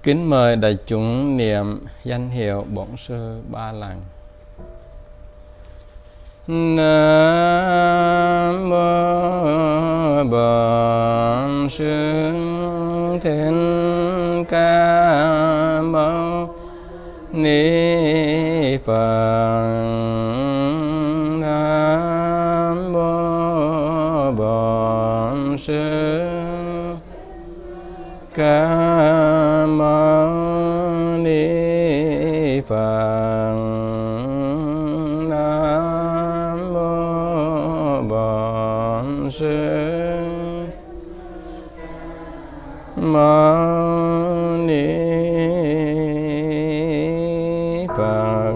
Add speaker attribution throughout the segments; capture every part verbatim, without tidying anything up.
Speaker 1: Kính mời đại chúng niệm danh hiệu Bổn Sư ba lần. Nam mô Bổn Sư Thích Ca Mâu Ni Phật. Nam mô Bổn Sư Ca Mâu Ni Phật. Nam mô Bổn Sư Mâu Ni Phật.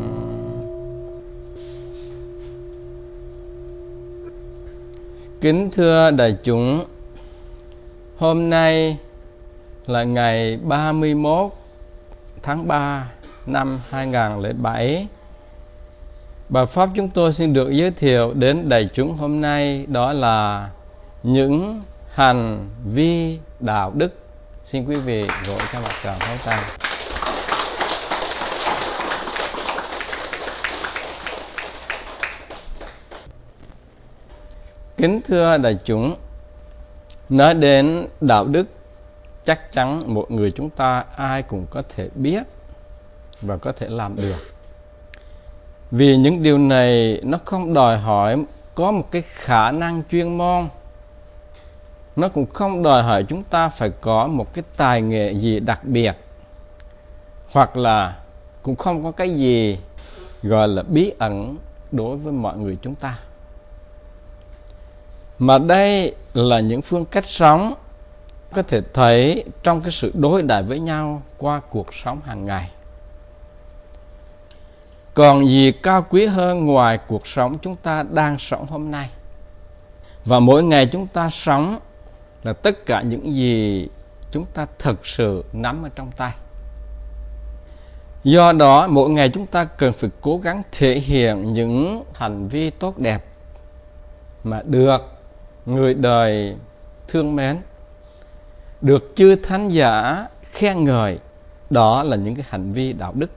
Speaker 1: Kính thưa đại chúng, hôm nay là ngày ba mươi mốt tháng ba năm hai nghìn không trăm lẻ bảy. Bài pháp chúng tôi xin được giới thiệu đến đại chúng hôm nay đó là những hành vi đạo đức. Xin quý vị vỗ cho một tràng pháo tay. Kính thưa đại chúng, nói đến đạo đức, chắc chắn mỗi người chúng ta ai cũng có thể biết và có thể làm được. Vì những điều này nó không đòi hỏi có một cái khả năng chuyên môn, nó cũng không đòi hỏi chúng ta phải có một cái tài nghệ gì đặc biệt, hoặc là cũng không có cái gì gọi là bí ẩn đối với mọi người chúng ta. Mà đây là những phương cách sống có thể thấy trong cái sự đối đãi với nhau qua cuộc sống hàng ngày. Còn gì cao quý hơn ngoài cuộc sống chúng ta đang sống hôm nay. Và mỗi ngày chúng ta sống là tất cả những gì chúng ta thực sự nắm ở trong tay. Do đó mỗi ngày chúng ta cần phải cố gắng thể hiện những hành vi tốt đẹp mà được người đời thương mến, được chư thánh giả khen ngợi. Đó là những cái hành vi đạo đức.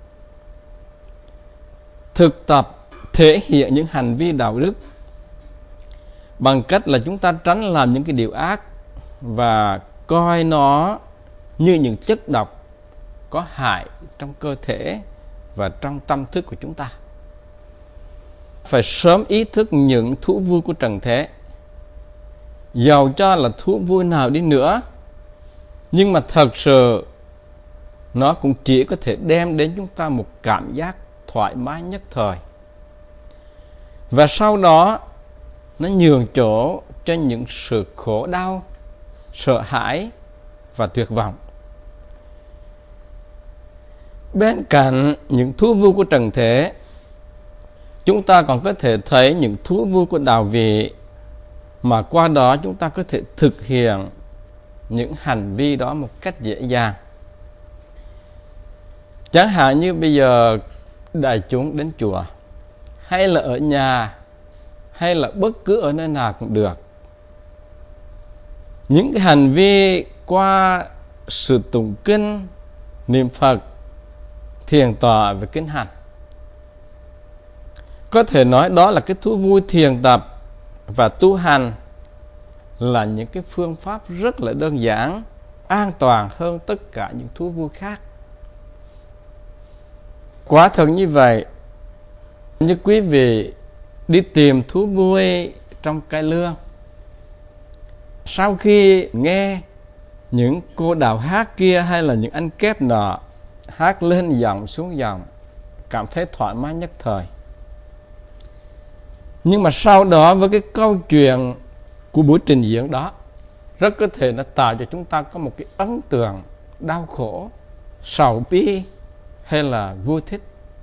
Speaker 1: Thực tập thể hiện những hành vi đạo đức bằng cách là chúng ta tránh làm những cái điều ác và coi nó như những chất độc có hại trong cơ thể và trong tâm thức của chúng ta. Phải sớm ý thức những thú vui của trần thế. Dầu cho là thú vui nào đi nữa, nhưng mà thật sự nó cũng chỉ có thể đem đến chúng ta một cảm giác thoải mái nhất thời. Và sau đó nó nhường chỗ cho những sự khổ đau, sợ hãi và tuyệt vọng. Bên cạnh những thú vui của trần thế, chúng ta còn có thể thấy những thú vui của đạo vị, mà qua đó chúng ta có thể thực hiện những hành vi đó một cách dễ dàng. Chẳng hạn như bây giờ đại chúng đến chùa, hay là ở nhà, hay là bất cứ ở nơi nào cũng được. Những cái hành vi qua sự tụng kinh, niệm Phật, thiền tọa và kinh hành, có thể nói đó là cái thú vui thiền tập và tu hành, là những cái phương pháp rất là đơn giản, an toàn hơn tất cả những thú vui khác. Quả thật như vậy, như quý vị đi tìm thú vui trong cai lương, sau khi nghe những cô đào hát kia hay là những anh kép nọ hát lên giọng xuống giọng, cảm thấy thoải mái nhất thời. Nhưng mà sau đó với cái câu chuyện của buổi trình diễn đó, rất có thể nó tạo cho chúng ta có một cái ấn tượng đau khổ, sầu bi hay là vui thích.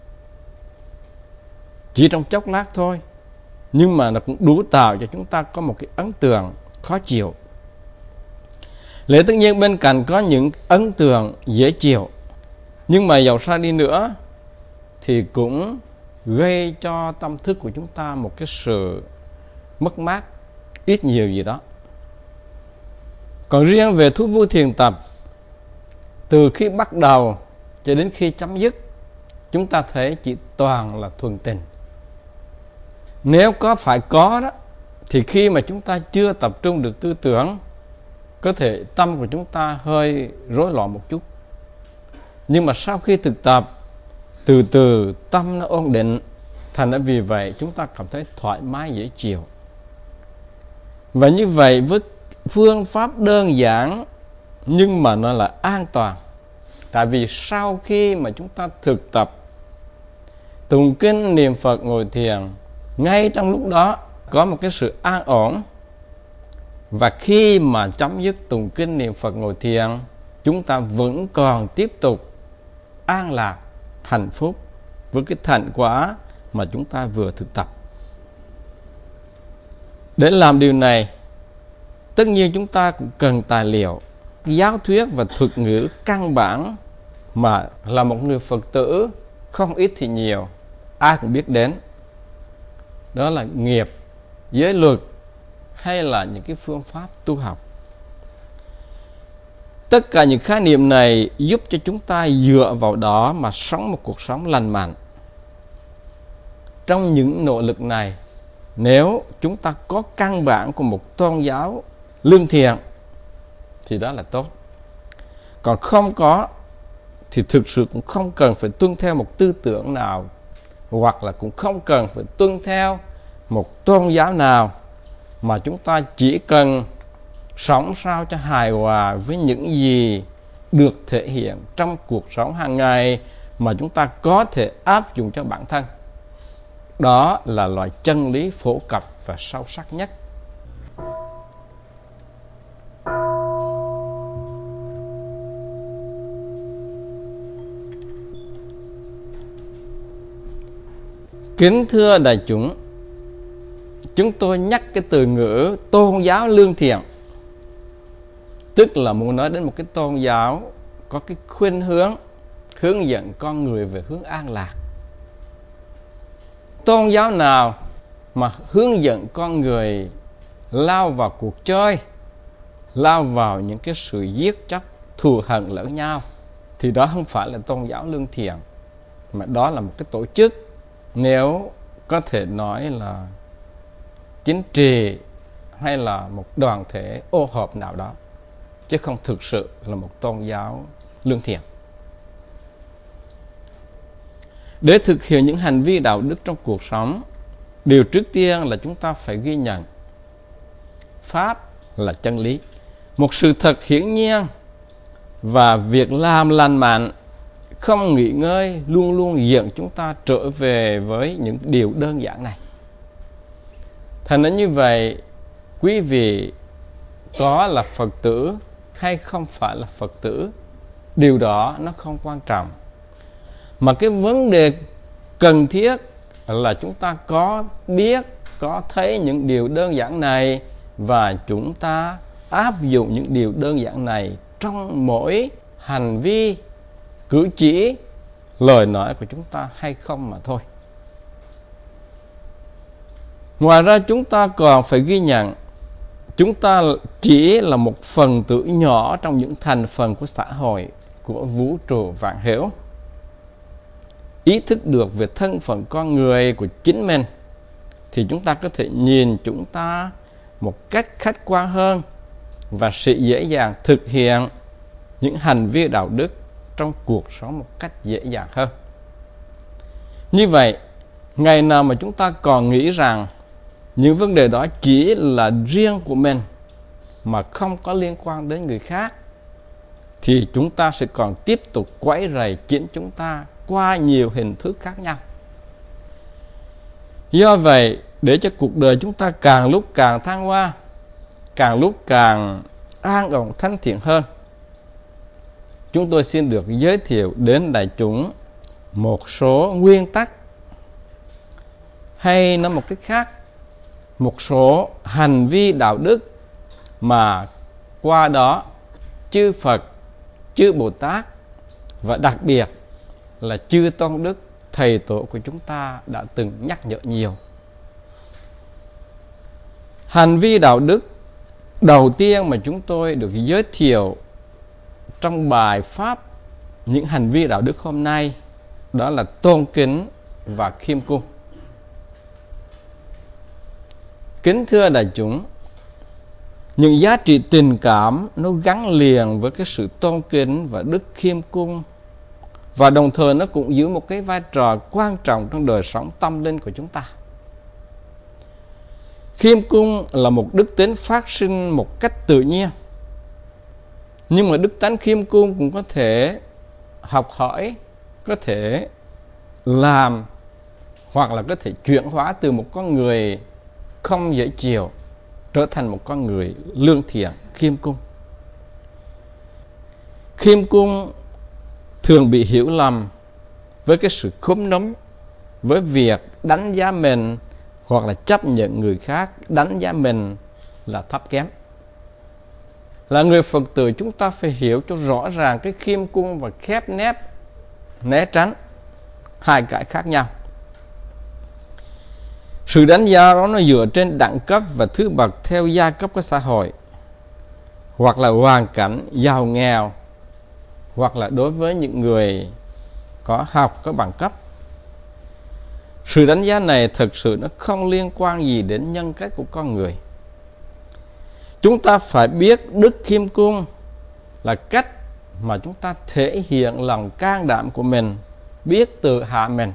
Speaker 1: Chỉ trong chốc lát thôi, nhưng mà nó cũng đủ tạo cho chúng ta có một cái ấn tượng khó chịu. Lẽ tất nhiên bên cạnh có những ấn tượng dễ chịu, nhưng mà dầu sao đi nữa thì cũng gây cho tâm thức của chúng ta một cái sự mất mát ít nhiều gì đó. Còn riêng về thú vui thiền tập từ khi bắt đầu cho đến khi chấm dứt, chúng ta thấy chỉ toàn là thuần tình. Nếu có phải có đó, thì khi mà chúng ta chưa tập trung được tư tưởng, có thể tâm của chúng ta hơi rối loạn một chút. Nhưng mà sau khi thực tập, từ từ tâm nó ổn định, thành ra vì vậy chúng ta cảm thấy thoải mái dễ chịu. Và như vậy với phương pháp đơn giản nhưng mà nó là an toàn. Tại vì sau khi mà chúng ta thực tập tụng kinh niệm Phật ngồi thiền, ngay trong lúc đó có một cái sự an ổn. Và khi mà chấm dứt tụng kinh niệm Phật ngồi thiền, chúng ta vẫn còn tiếp tục an lạc, hạnh phúc với cái thành quả mà chúng ta vừa thực tập. Để làm điều này, tất nhiên chúng ta cũng cần tài liệu, giáo thuyết và thuật ngữ căn bản mà là một người Phật tử không ít thì nhiều, ai cũng biết đến. Đó là nghiệp, giới luật hay là những cái phương pháp tu học. Tất cả những khái niệm này giúp cho chúng ta dựa vào đó mà sống một cuộc sống lành mạnh. Trong những nỗ lực này, nếu chúng ta có căn bản của một tôn giáo lương thiện thì đó là tốt. Còn không có thì thực sự cũng không cần phải tuân theo một tư tưởng nào, hoặc là cũng không cần phải tuân theo một tôn giáo nào, mà chúng ta chỉ cần sống sao cho hài hòa với những gì được thể hiện trong cuộc sống hàng ngày mà chúng ta có thể áp dụng cho bản thân. Đó là loại chân lý phổ cập và sâu sắc nhất. Kính thưa đại chúng, chúng tôi nhắc cái từ ngữ tôn giáo lương thiện, tức là muốn nói đến một cái tôn giáo có cái khuynh hướng hướng dẫn con người về hướng an lạc. Tôn giáo nào mà hướng dẫn con người lao vào cuộc chơi, lao vào những cái sự giết chóc, thù hận lẫn nhau, thì đó không phải là tôn giáo lương thiện, mà đó là một cái tổ chức, nếu có thể nói là chính trị hay là một đoàn thể ô hợp nào đó, chứ không thực sự là một tôn giáo lương thiện. Để thực hiện những hành vi đạo đức trong cuộc sống, điều trước tiên là chúng ta phải ghi nhận Pháp là chân lý, một sự thật hiển nhiên, và việc làm lành mạnh, không nghỉ ngơi, luôn luôn dẫn chúng ta trở về với những điều đơn giản này. Thành ra như vậy, quý vị có là Phật tử hay không phải là Phật tử, điều đó nó không quan trọng. Mà cái vấn đề cần thiết là chúng ta có biết, có thấy những điều đơn giản này, và chúng ta áp dụng những điều đơn giản này trong mỗi hành vi, cử chỉ, lời nói của chúng ta hay không mà thôi. Ngoài ra chúng ta còn phải ghi nhận chúng ta chỉ là một phần tử nhỏ trong những thành phần của xã hội, của vũ trụ vạn hữu. Ý thức được về thân phận con người của chính mình, thì chúng ta có thể nhìn chúng ta một cách khách quan hơn, và sẽ dễ dàng thực hiện những hành vi đạo đức trong cuộc sống một cách dễ dàng hơn. Như vậy, ngày nào mà chúng ta còn nghĩ rằng những vấn đề đó chỉ là riêng của mình mà không có liên quan đến người khác, thì chúng ta sẽ còn tiếp tục quấy rầy chính chúng ta qua nhiều hình thức khác nhau. Do vậy, để cho cuộc đời chúng ta càng lúc càng thăng hoa, càng lúc càng an ổn thanh thiện hơn, chúng tôi xin được giới thiệu đến đại chúng một số nguyên tắc, hay nói một cách khác, một số hành vi đạo đức mà qua đó chư Phật, chư Bồ Tát và đặc biệt là chư Tôn Đức, thầy tổ của chúng ta đã từng nhắc nhở nhiều. Hành vi đạo đức đầu tiên mà chúng tôi được giới thiệu trong bài pháp những hành vi đạo đức hôm nay, đó là tôn kính và khiêm cung. Kính thưa đại chúng, những giá trị tình cảm nó gắn liền với cái sự tôn kính và đức khiêm cung, và đồng thời nó cũng giữ một cái vai trò quan trọng trong đời sống tâm linh của chúng ta. Khiêm cung là một đức tính phát sinh một cách tự nhiên, nhưng mà đức tánh khiêm cung cũng có thể học hỏi, có thể làm, hoặc là có thể chuyển hóa từ một con người không dễ chịu trở thành một con người lương thiện, khiêm cung. Khiêm cung thường bị hiểu lầm với cái sự khúm núm, với việc đánh giá mình hoặc là chấp nhận người khác đánh giá mình là thấp kém. Là người Phật tử, chúng ta phải hiểu cho rõ ràng cái khiêm cung và khép nép, né tránh hai cái khác nhau. Sự đánh giá đó nó dựa trên đẳng cấp và thứ bậc theo giai cấp của xã hội, hoặc là hoàn cảnh giàu nghèo, hoặc là đối với những người có học, có bằng cấp. Sự đánh giá này thực sự nó không liên quan gì đến nhân cách của con người. Chúng ta phải biết đức khiêm cung là cách mà chúng ta thể hiện lòng can đảm của mình, biết tự hạ mình.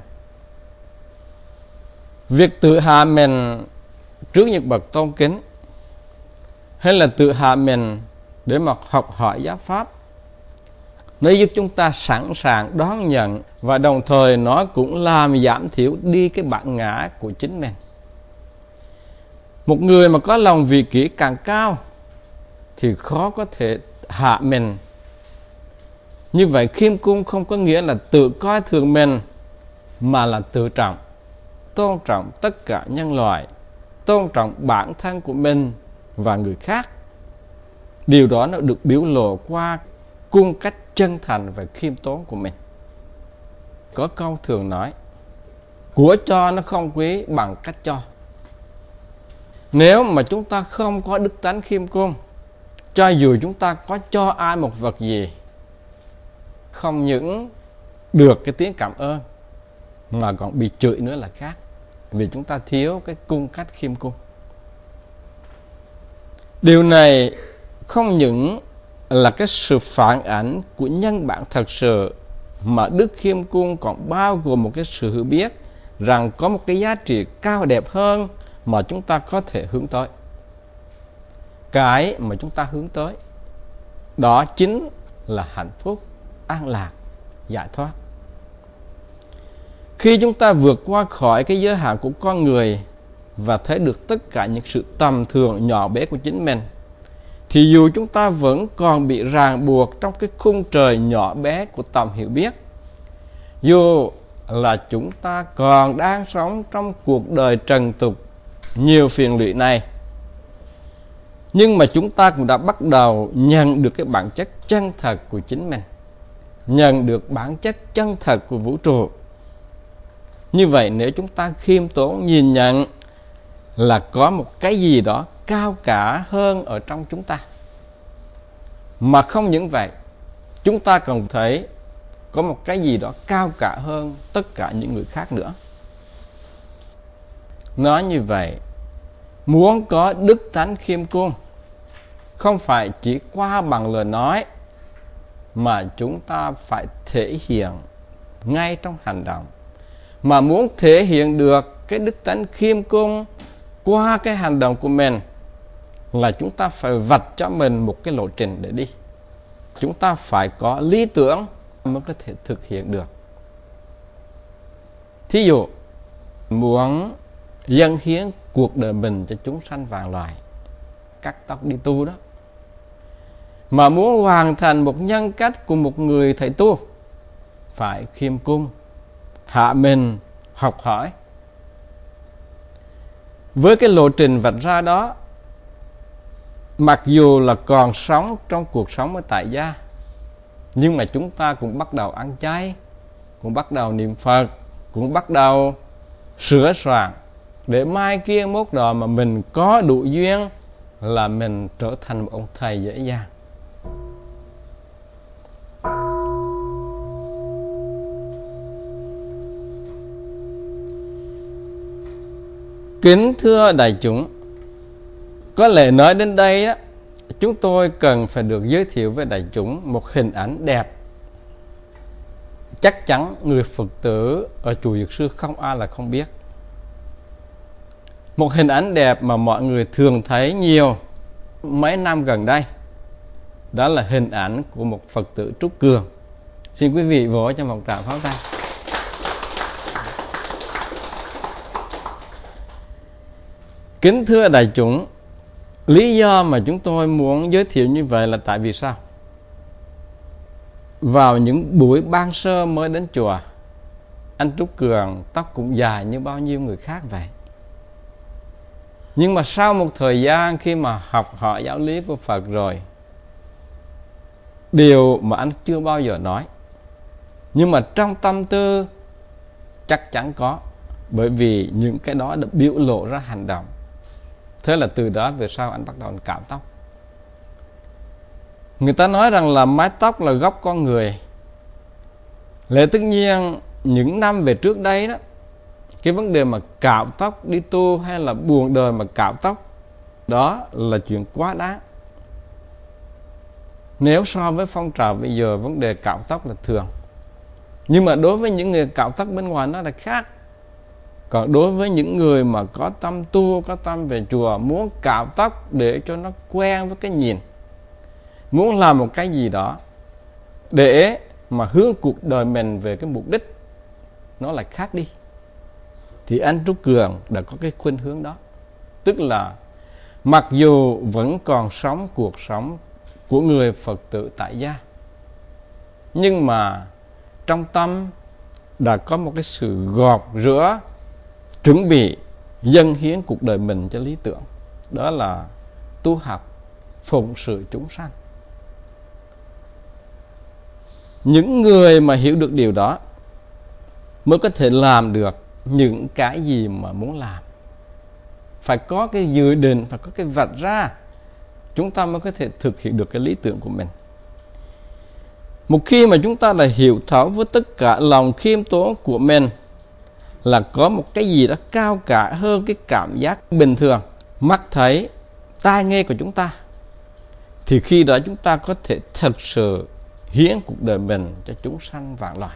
Speaker 1: Việc tự hạ mình trước những bậc tôn kính, hay là tự hạ mình để mà học hỏi giáo pháp, nó giúp chúng ta sẵn sàng đón nhận, và đồng thời nó cũng làm giảm thiểu đi cái bản ngã của chính mình. Một người mà có lòng vị kỷ càng cao thì khó có thể hạ mình. Như vậy khiêm cung không có nghĩa là tự coi thường mình, mà là tự trọng, tôn trọng tất cả nhân loại, tôn trọng bản thân của mình và người khác. Điều đó nó được biểu lộ qua cung cách chân thành và khiêm tốn của mình. Có câu thường nói, của cho nó không quý bằng cách cho. Nếu mà chúng ta không có đức tánh khiêm cung, cho dù chúng ta có cho ai một vật gì, không những được cái tiếng cảm ơn mà còn bị chửi nữa là khác, vì chúng ta thiếu cái cung cách khiêm cung. Điều này không những là cái sự phản ảnh của nhân bản thật sự, mà đức khiêm cung còn bao gồm một cái sự hiểu biết rằng có một cái giá trị cao đẹp hơn mà chúng ta có thể hướng tới. Cái mà chúng ta hướng tới đó chính là hạnh phúc, an lạc, giải thoát. Khi chúng ta vượt qua khỏi cái giới hạn của con người và thấy được tất cả những sự tầm thường nhỏ bé của chính mình, thì dù chúng ta vẫn còn bị ràng buộc trong cái khung trời nhỏ bé của tầm hiểu biết, dù là chúng ta còn đang sống trong cuộc đời trần tục nhiều phiền lụy này, nhưng mà chúng ta cũng đã bắt đầu nhận được cái bản chất chân thật của chính mình, nhận được bản chất chân thật của vũ trụ. Như vậy nếu chúng ta khiêm tốn nhìn nhận là có một cái gì đó cao cả hơn ở trong chúng ta, mà không những vậy, chúng ta còn thấy có một cái gì đó cao cả hơn tất cả những người khác nữa. Nói như vậy, muốn có đức tánh khiêm cung không phải chỉ qua bằng lời nói, mà chúng ta phải thể hiện ngay trong hành động. Mà muốn thể hiện được cái đức tánh khiêm cung qua cái hành động của mình, là chúng ta phải vạch cho mình một cái lộ trình để đi. Chúng ta phải có lý tưởng mới có thể thực hiện được. Thí dụ, muốn dâng hiến cuộc đời mình cho chúng sanh vạn loài, cắt tóc đi tu đó, mà muốn hoàn thành một nhân cách của một người thầy tu, phải khiêm cung, hạ mình, học hỏi. Với cái lộ trình vạch ra đó, mặc dù là còn sống trong cuộc sống ở tại gia, nhưng mà chúng ta cũng bắt đầu ăn chay, cũng bắt đầu niệm Phật, cũng bắt đầu sửa soạn, để mai kia mốt đó mà mình có đủ duyên là mình trở thành một ông thầy dễ dàng. Kính thưa đại chúng, có lẽ nói đến đây á, chúng tôi cần phải được giới thiệu với đại chúng một hình ảnh đẹp. Chắc chắn người Phật tử ở chùa Dược Sư không ai là không biết. Một hình ảnh đẹp mà mọi người thường thấy nhiều mấy năm gần đây, đó là hình ảnh của một Phật tử Trúc Cường. Xin quý vị vỗ cho một tràng pháo tay. Kính thưa đại chúng, lý do mà chúng tôi muốn giới thiệu như vậy là tại vì sao? Vào những buổi ban sơ mới đến chùa, anh Trúc Cường tóc cũng dài như bao nhiêu người khác vậy. Nhưng mà sau một thời gian khi mà học hỏi giáo lý của Phật rồi, điều mà anh chưa bao giờ nói, nhưng mà trong tâm tư chắc chắn có, bởi vì những cái đó đã biểu lộ ra hành động. Thế là từ đó về sau anh bắt đầu cạo tóc. Người ta nói rằng là mái tóc là gốc con người. Lẽ tất nhiên những năm về trước đây đó, cái vấn đề mà cạo tóc đi tu hay là buồn đời mà cạo tóc, đó là chuyện quá đáng. Nếu so với phong trào bây giờ, vấn đề cạo tóc là thường. Nhưng mà đối với những người cạo tóc bên ngoài nó là khác. Còn đối với những người mà có tâm tu, có tâm về chùa, muốn cạo tóc để cho nó quen với cái nhìn, muốn làm một cái gì đó để mà hướng cuộc đời mình về cái mục đích nó lại khác đi, thì anh Trúc Cường đã có cái khuynh hướng đó. Tức là mặc dù vẫn còn sống cuộc sống của người Phật tử tại gia, nhưng mà trong tâm đã có một cái sự gọt rửa, chuẩn bị dâng hiến cuộc đời mình cho lý tưởng. Đó là tu học, phụng sự chúng sanh. Những người mà hiểu được điều đó mới có thể làm được những cái gì mà muốn làm. Phải có cái dự định, phải có cái vạch ra, chúng ta mới có thể thực hiện được cái lý tưởng của mình. Một khi mà chúng ta đã hiểu thấu với tất cả lòng khiêm tốn của mình, là có một cái gì đó cao cả hơn cái cảm giác bình thường, mắt thấy, tai nghe của chúng ta, thì khi đó chúng ta có thể thật sự hiến cuộc đời mình cho chúng sanh vạn loài.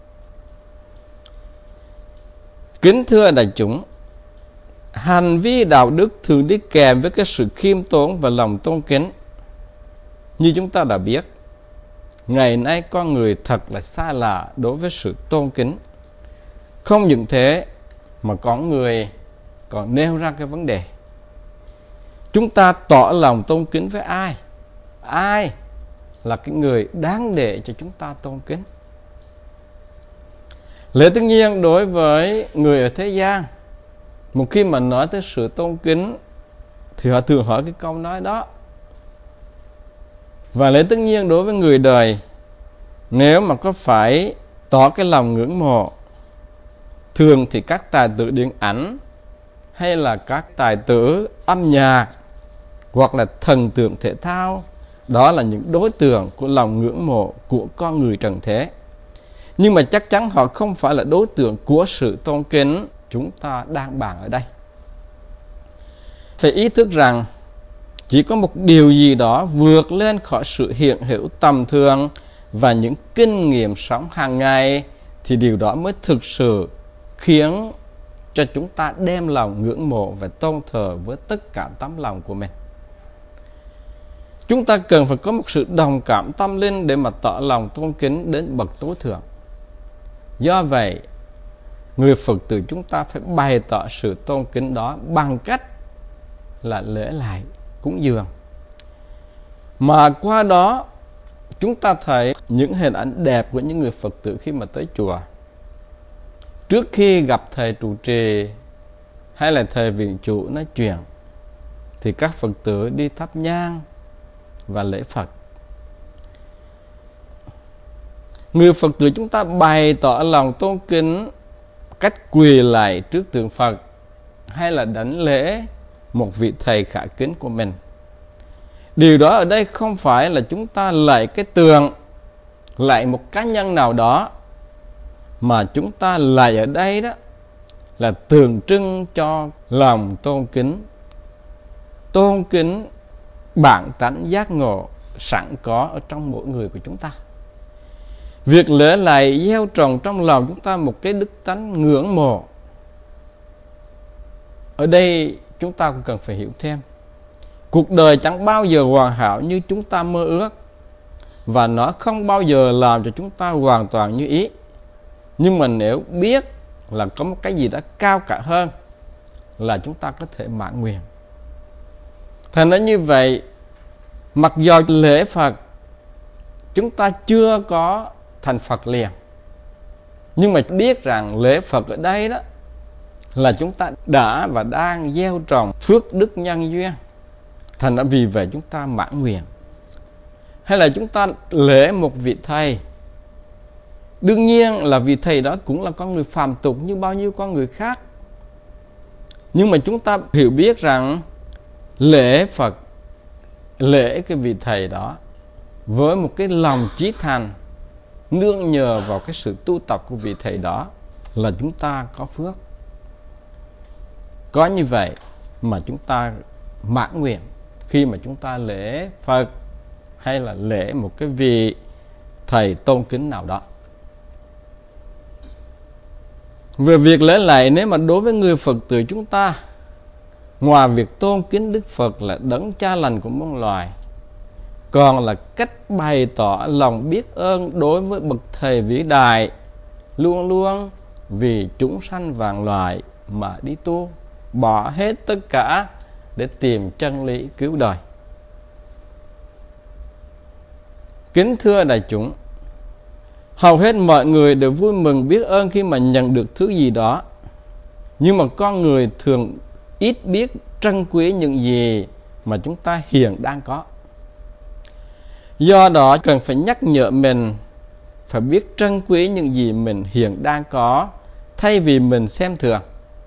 Speaker 1: Kính thưa đại chúng, hành vi đạo đức thường đi kèm với cái sự khiêm tốn và lòng tôn kính. Như chúng ta đã biết, ngày nay con người thật là xa lạ đối với sự tôn kính. Không những thế mà có người còn nêu ra cái vấn đề: chúng ta tỏ lòng tôn kính với ai? Ai là cái người đáng để cho chúng ta tôn kính? Lẽ tất nhiên đối với người ở thế gian, một khi mà nói tới sự tôn kính thì họ thường hỏi cái câu nói đó. Và lẽ tất nhiên đối với người đời, nếu mà có phải tỏ cái lòng ngưỡng mộ, thường thì các tài tử điện ảnh hay là các tài tử âm nhạc hoặc là thần tượng thể thao, đó là những đối tượng của lòng ngưỡng mộ của con người trần thế. Nhưng mà chắc chắn họ không phải là đối tượng của sự tôn kính chúng ta đang bàn ở đây. Phải ý thức rằng chỉ có một điều gì đó vượt lên khỏi sự hiện hữu tầm thường và những kinh nghiệm sống hàng ngày, thì điều đó mới thực sự khiến cho chúng ta đem lòng ngưỡng mộ và tôn thờ với tất cả tấm lòng của mình. Chúng ta cần phải có một sự đồng cảm tâm linh để mà tỏ lòng tôn kính đến bậc tối thượng. Do vậy, người Phật tử chúng ta phải bày tỏ sự tôn kính đó bằng cách là lễ lại cúng dường. Mà qua đó chúng ta thấy những hình ảnh đẹp của những người Phật tử khi mà tới chùa. Trước khi gặp thầy trụ trì hay là thầy viện chủ nói chuyện, thì các Phật tử đi thắp nhang và lễ Phật. Người Phật tử chúng ta bày tỏ lòng tôn kính cách quỳ lạy trước tượng Phật hay là đảnh lễ một vị thầy khả kính của mình. Điều đó ở đây không phải là chúng ta lạy cái tượng, lạy một cá nhân nào đó, mà chúng ta lạy ở đây đó là tượng trưng cho lòng tôn kính, tôn kính bản tánh giác ngộ sẵn có ở trong mỗi người của chúng ta. Việc lễ lạy gieo trồng trong lòng chúng ta một cái đức tánh ngưỡng mộ. Ở đây chúng ta cũng cần phải hiểu thêm, cuộc đời chẳng bao giờ hoàn hảo như chúng ta mơ ước, và nó không bao giờ làm cho chúng ta hoàn toàn như ý. Nhưng mà nếu biết là có một cái gì đó cao cả hơn, là chúng ta có thể mãn nguyện. Thành ra như vậy, mặc dù lễ Phật chúng ta chưa có thành Phật liền, nhưng mà biết rằng lễ Phật ở đây đó là chúng ta đã và đang gieo trồng phước đức nhân duyên. Thành ra vì vậy chúng ta mãn nguyện. Hay là chúng ta lễ một vị thầy, đương nhiên là vị thầy đó cũng là con người phàm tục như bao nhiêu con người khác, nhưng mà chúng ta hiểu biết rằng lễ Phật, lễ cái vị thầy đó với một cái lòng chí thành, nương nhờ vào cái sự tu tập của vị thầy đó, là chúng ta có phước. Có như vậy mà chúng ta mãn nguyện khi mà chúng ta lễ Phật hay là lễ một cái vị thầy tôn kính nào đó. Về việc lễ lạy, nếu mà đối với người Phật tử chúng ta, ngoài việc tôn kính Đức Phật là đấng cha lành của muôn loài, còn là cách bày tỏ lòng biết ơn đối với bậc thầy vĩ đại, luôn luôn vì chúng sanh vạn loài mà đi tu, bỏ hết tất cả để tìm chân lý cứu đời. Kính thưa đại chúng, hầu hết mọi người đều vui mừng biết ơn khi mà nhận được thứ gì đó, nhưng mà con người thường ít biết trân quý những gì mà chúng ta hiện đang có. Do đó cần phải nhắc nhở mình phải biết trân quý những gì mình hiện đang có, thay vì mình xem thường.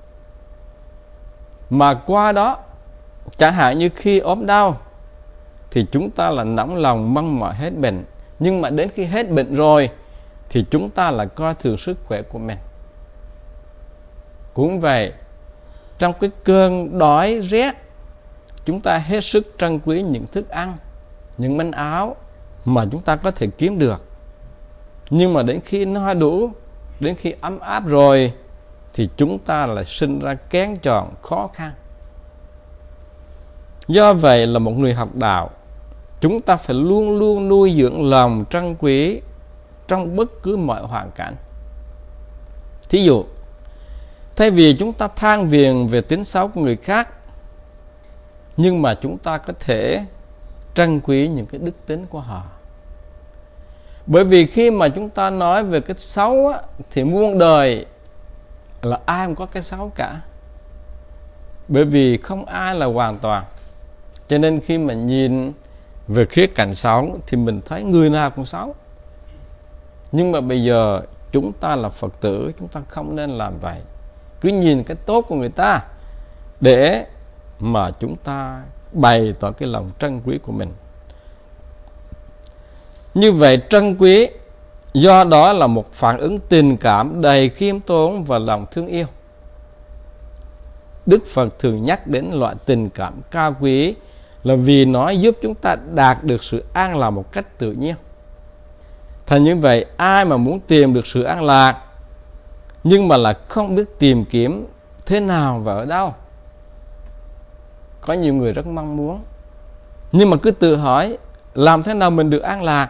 Speaker 1: Mà qua đó, chẳng hạn như khi ốm đau thì chúng ta là nóng lòng mong mỏi hết bệnh, nhưng mà đến khi hết bệnh rồi thì chúng ta là coi thường sức khỏe của mình. Cũng vậy, trong cái cơn đói rét, chúng ta hết sức trân quý những thức ăn, những manh áo mà chúng ta có thể kiếm được. Nhưng mà đến khi no đủ, đến khi ấm áp rồi thì chúng ta lại sinh ra kén chọn khó khăn. Do vậy là một người học đạo, chúng ta phải luôn luôn nuôi dưỡng lòng trân quý trong bất cứ mọi hoàn cảnh. Thí dụ, thay vì chúng ta than phiền về tính xấu của người khác, nhưng mà chúng ta có thể trân quý những cái đức tính của họ. Bởi vì khi mà chúng ta nói về cái xấu á, thì muôn đời là ai cũng có cái xấu cả. Bởi vì không ai là hoàn toàn. Cho nên khi mà nhìn về khía cạnh xấu thì mình thấy người nào cũng xấu. Nhưng mà bây giờ chúng ta là Phật tử, chúng ta không nên làm vậy. Cứ nhìn cái tốt của người ta để mà chúng ta bày tỏ cái lòng trân quý của mình. Như vậy trân quý do đó là một phản ứng tình cảm đầy khiêm tốn và lòng thương yêu. Đức Phật thường nhắc đến loại tình cảm cao quý là vì nó giúp chúng ta đạt được sự an lạc một cách tự nhiên. Thành như vậy, ai mà muốn tìm được sự an lạc nhưng mà là không biết tìm kiếm thế nào và ở đâu. Có nhiều người rất mong muốn, nhưng mà cứ tự hỏi làm thế nào mình được an lạc.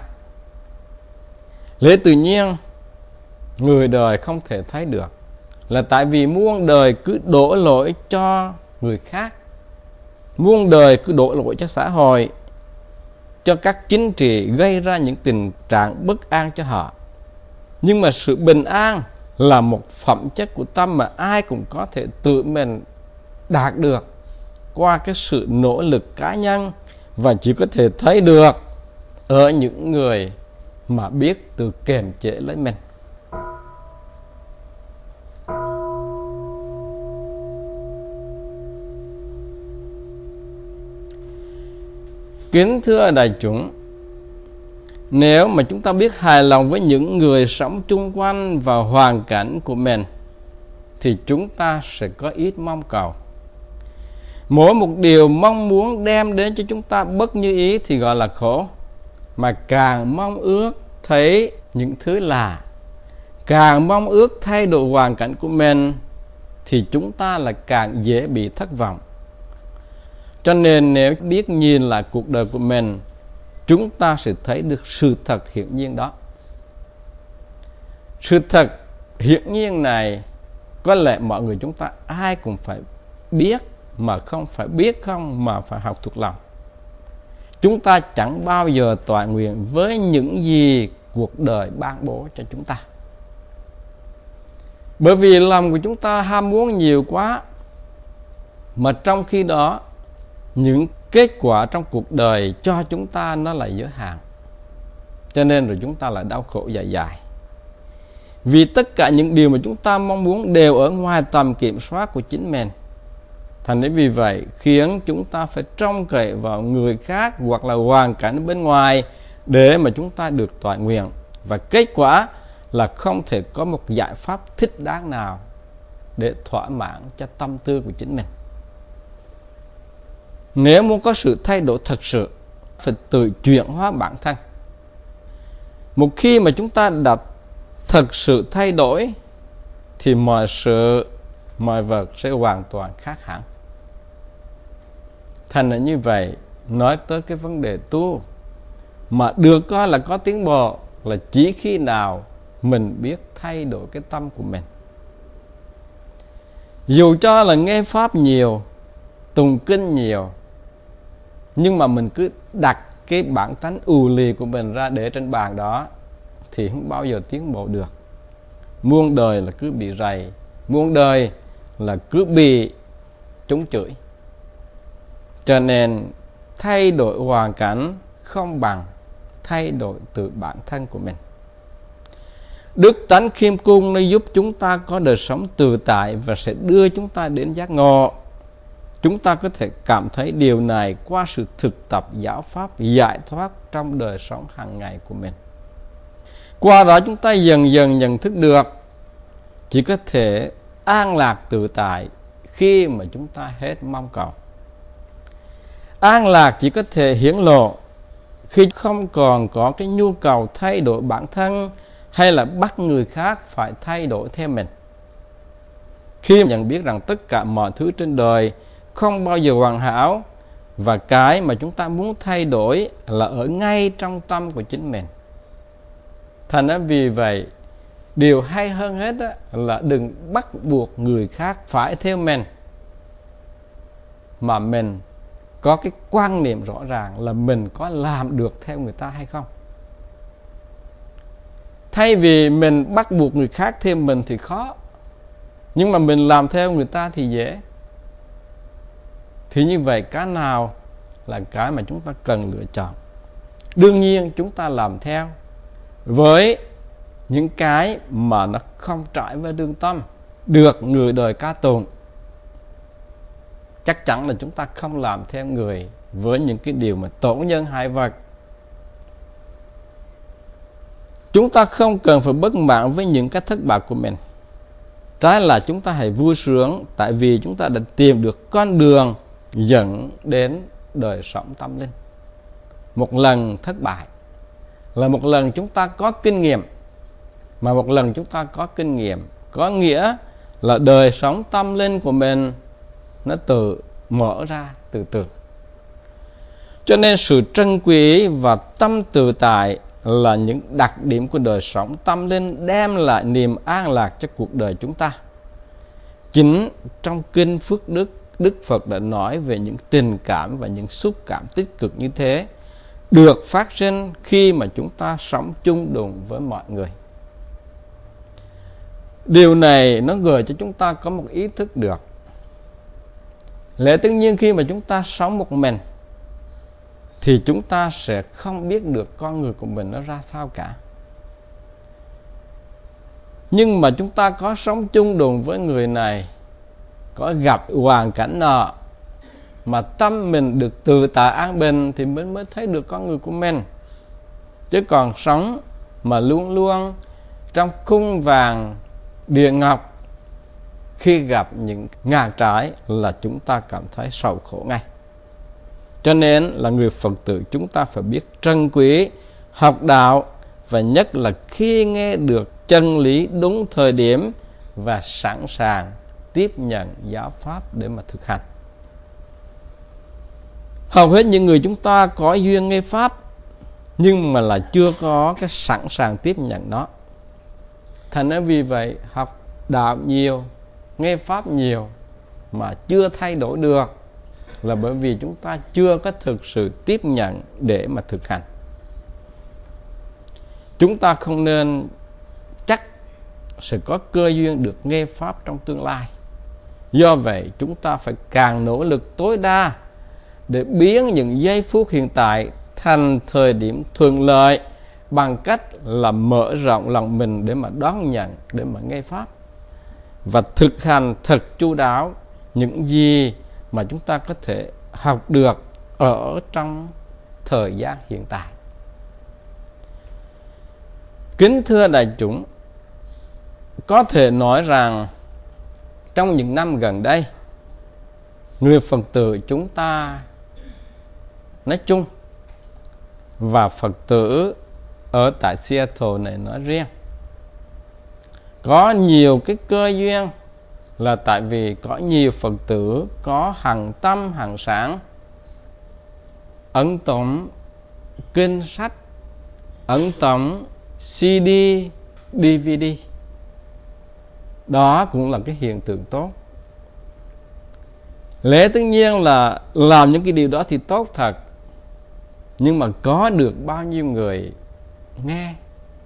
Speaker 1: Lẽ tự nhiên người đời không thể thấy được, là tại vì muôn đời cứ đổ lỗi cho người khác, muôn đời cứ đổ lỗi cho xã hội, cho các chính trị, gây ra những tình trạng bất an cho họ. Nhưng mà sự bình an là một phẩm chất của tâm mà ai cũng có thể tự mình đạt được qua cái sự nỗ lực cá nhân, và chỉ có thể thấy được ở những người mà biết tự kiềm chế lấy mình. Kính thưa đại chúng, nếu mà chúng ta biết hài lòng với những người sống chung quanh và hoàn cảnh của mình thì chúng ta sẽ có ít mong cầu. Mỗi một điều mong muốn đem đến cho chúng ta bất như ý thì gọi là khổ. Mà càng mong ước thấy những thứ lạ, càng mong ước thay đổi hoàn cảnh của mình, thì chúng ta là càng dễ bị thất vọng. Cho nên nếu biết nhìn lại cuộc đời của mình, chúng ta sẽ thấy được sự thật hiển nhiên đó. Sự thật hiển nhiên này có lẽ mọi người chúng ta ai cũng phải biết, mà không phải biết không mà phải học thuộc lòng. Chúng ta chẳng bao giờ toại nguyện với những gì cuộc đời ban bố cho chúng ta. Bởi vì lòng của chúng ta ham muốn nhiều quá, mà trong khi đó những kết quả trong cuộc đời cho chúng ta nó là giới hạn. Cho nên rồi chúng ta lại đau khổ dài dài. Vì tất cả những điều mà chúng ta mong muốn đều ở ngoài tầm kiểm soát của chính mình. Thành nên vì vậy khiến chúng ta phải trông cậy vào người khác hoặc là hoàn cảnh bên ngoài để mà chúng ta được toại nguyện. Và kết quả là không thể có một giải pháp thích đáng nào để thỏa mãn cho tâm tư của chính mình. Nếu muốn có sự thay đổi thật sự, phải tự chuyển hóa bản thân. Một khi mà chúng ta đã thật sự thay đổi thì mọi sự, mọi vật sẽ hoàn toàn khác hẳn. Thành là như vậy, nói tới cái vấn đề tu mà được coi là có tiến bộ là chỉ khi nào mình biết thay đổi cái tâm của mình. Dù cho là nghe pháp nhiều, tùng kinh nhiều, nhưng mà mình cứ đặt cái bản tánh ù lì của mình ra để trên bàn đó thì không bao giờ tiến bộ được. Muôn đời là cứ bị rầy, muôn đời là cứ bị trúng chửi. Cho nên thay đổi hoàn cảnh không bằng thay đổi từ bản thân của mình. Đức tánh khiêm cung nó giúp chúng ta có đời sống tự tại và sẽ đưa chúng ta đến giác ngộ. Chúng ta có thể cảm thấy điều này qua sự thực tập giáo pháp giải thoát trong đời sống hàng ngày của mình. Qua đó chúng ta dần dần nhận thức được chỉ có thể an lạc tự tại khi mà chúng ta hết mong cầu. An lạc chỉ có thể hiển lộ khi không còn có cái nhu cầu thay đổi bản thân hay là bắt người khác phải thay đổi theo mình. Khi nhận biết rằng tất cả mọi thứ trên đời không bao giờ hoàn hảo và cái mà chúng ta muốn thay đổi là ở ngay trong tâm của chính mình. Thành ra vì vậy, điều hay hơn hết là đừng bắt buộc người khác phải theo mình, mà mình có cái quan niệm rõ ràng là mình có làm được theo người ta hay không. Thay vì mình bắt buộc người khác theo mình thì khó, nhưng mà mình làm theo người ta thì dễ. Thì như vậy cái nào là cái mà chúng ta cần lựa chọn? Đương nhiên chúng ta làm theo với những cái mà nó không trái với lương tâm, được người đời ca tụng. Chắc chắn là chúng ta không làm theo người với những cái điều mà tổn nhân hại vật. Chúng ta không cần phải bất mãn với những cái thất bại của mình. Trái là chúng ta hãy vui sướng, tại vì chúng ta đã tìm được con đường dẫn đến đời sống tâm linh. Một lần thất bại là một lần chúng ta có kinh nghiệm, mà một lần chúng ta có kinh nghiệm có nghĩa là đời sống tâm linh của mình nó tự mở ra từ từ. Cho nên sự trân quý và tâm tự tại là những đặc điểm của đời sống tâm linh đem lại niềm an lạc cho cuộc đời chúng ta. Chính trong Kinh Phước Đức, Đức Phật đã nói về những tình cảm và những xúc cảm tích cực như thế được phát sinh khi mà chúng ta sống chung đụng với mọi người. Điều này nó gợi cho chúng ta có một ý thức được. Lẽ tất nhiên khi mà chúng ta sống một mình thì chúng ta sẽ không biết được con người của mình nó ra sao cả. Nhưng mà chúng ta có sống chung đụng với người này, có gặp hoàn cảnh nọ mà tâm mình được tự tại an bình thì mình mới thấy được con người của mình. Chứ còn sống mà luôn luôn trong khung vàng địa ngọc, khi gặp những ngã trái là chúng ta cảm thấy sầu khổ ngay. Cho nên là người Phật tử chúng ta phải biết trân quý học đạo, và nhất là khi nghe được chân lý đúng thời điểm và sẵn sàng tiếp nhận giáo pháp để mà thực hành. Hầu hết những người chúng ta có duyên nghe pháp nhưng mà là chưa có cái sẵn sàng tiếp nhận nó. Thành ra vì vậy học đạo nhiều, nghe pháp nhiều mà chưa thay đổi được, là bởi vì chúng ta chưa có thực sự tiếp nhận để mà thực hành. Chúng ta không nên chắc sẽ có cơ duyên được nghe pháp trong tương lai. Do vậy chúng ta phải càng nỗ lực tối đa để biến những giây phút hiện tại thành thời điểm thuận lợi, bằng cách là mở rộng lòng mình để mà đón nhận, để mà nghe pháp, và thực hành thật chu đáo những gì mà chúng ta có thể học được ở trong thời gian hiện tại. Kính thưa đại chúng, có thể nói rằng trong những năm gần đây, người Phật tử chúng ta nói chung và Phật tử ở tại Seattle này nói riêng có nhiều cái cơ duyên, là tại vì có nhiều Phật tử có hằng tâm hằng sản ấn tống kinh sách, ấn tống xê đê, đê vê đê. Đó cũng là cái hiện tượng tốt. Lẽ tất nhiên là làm những cái điều đó thì tốt thật, nhưng mà có được bao nhiêu người nghe?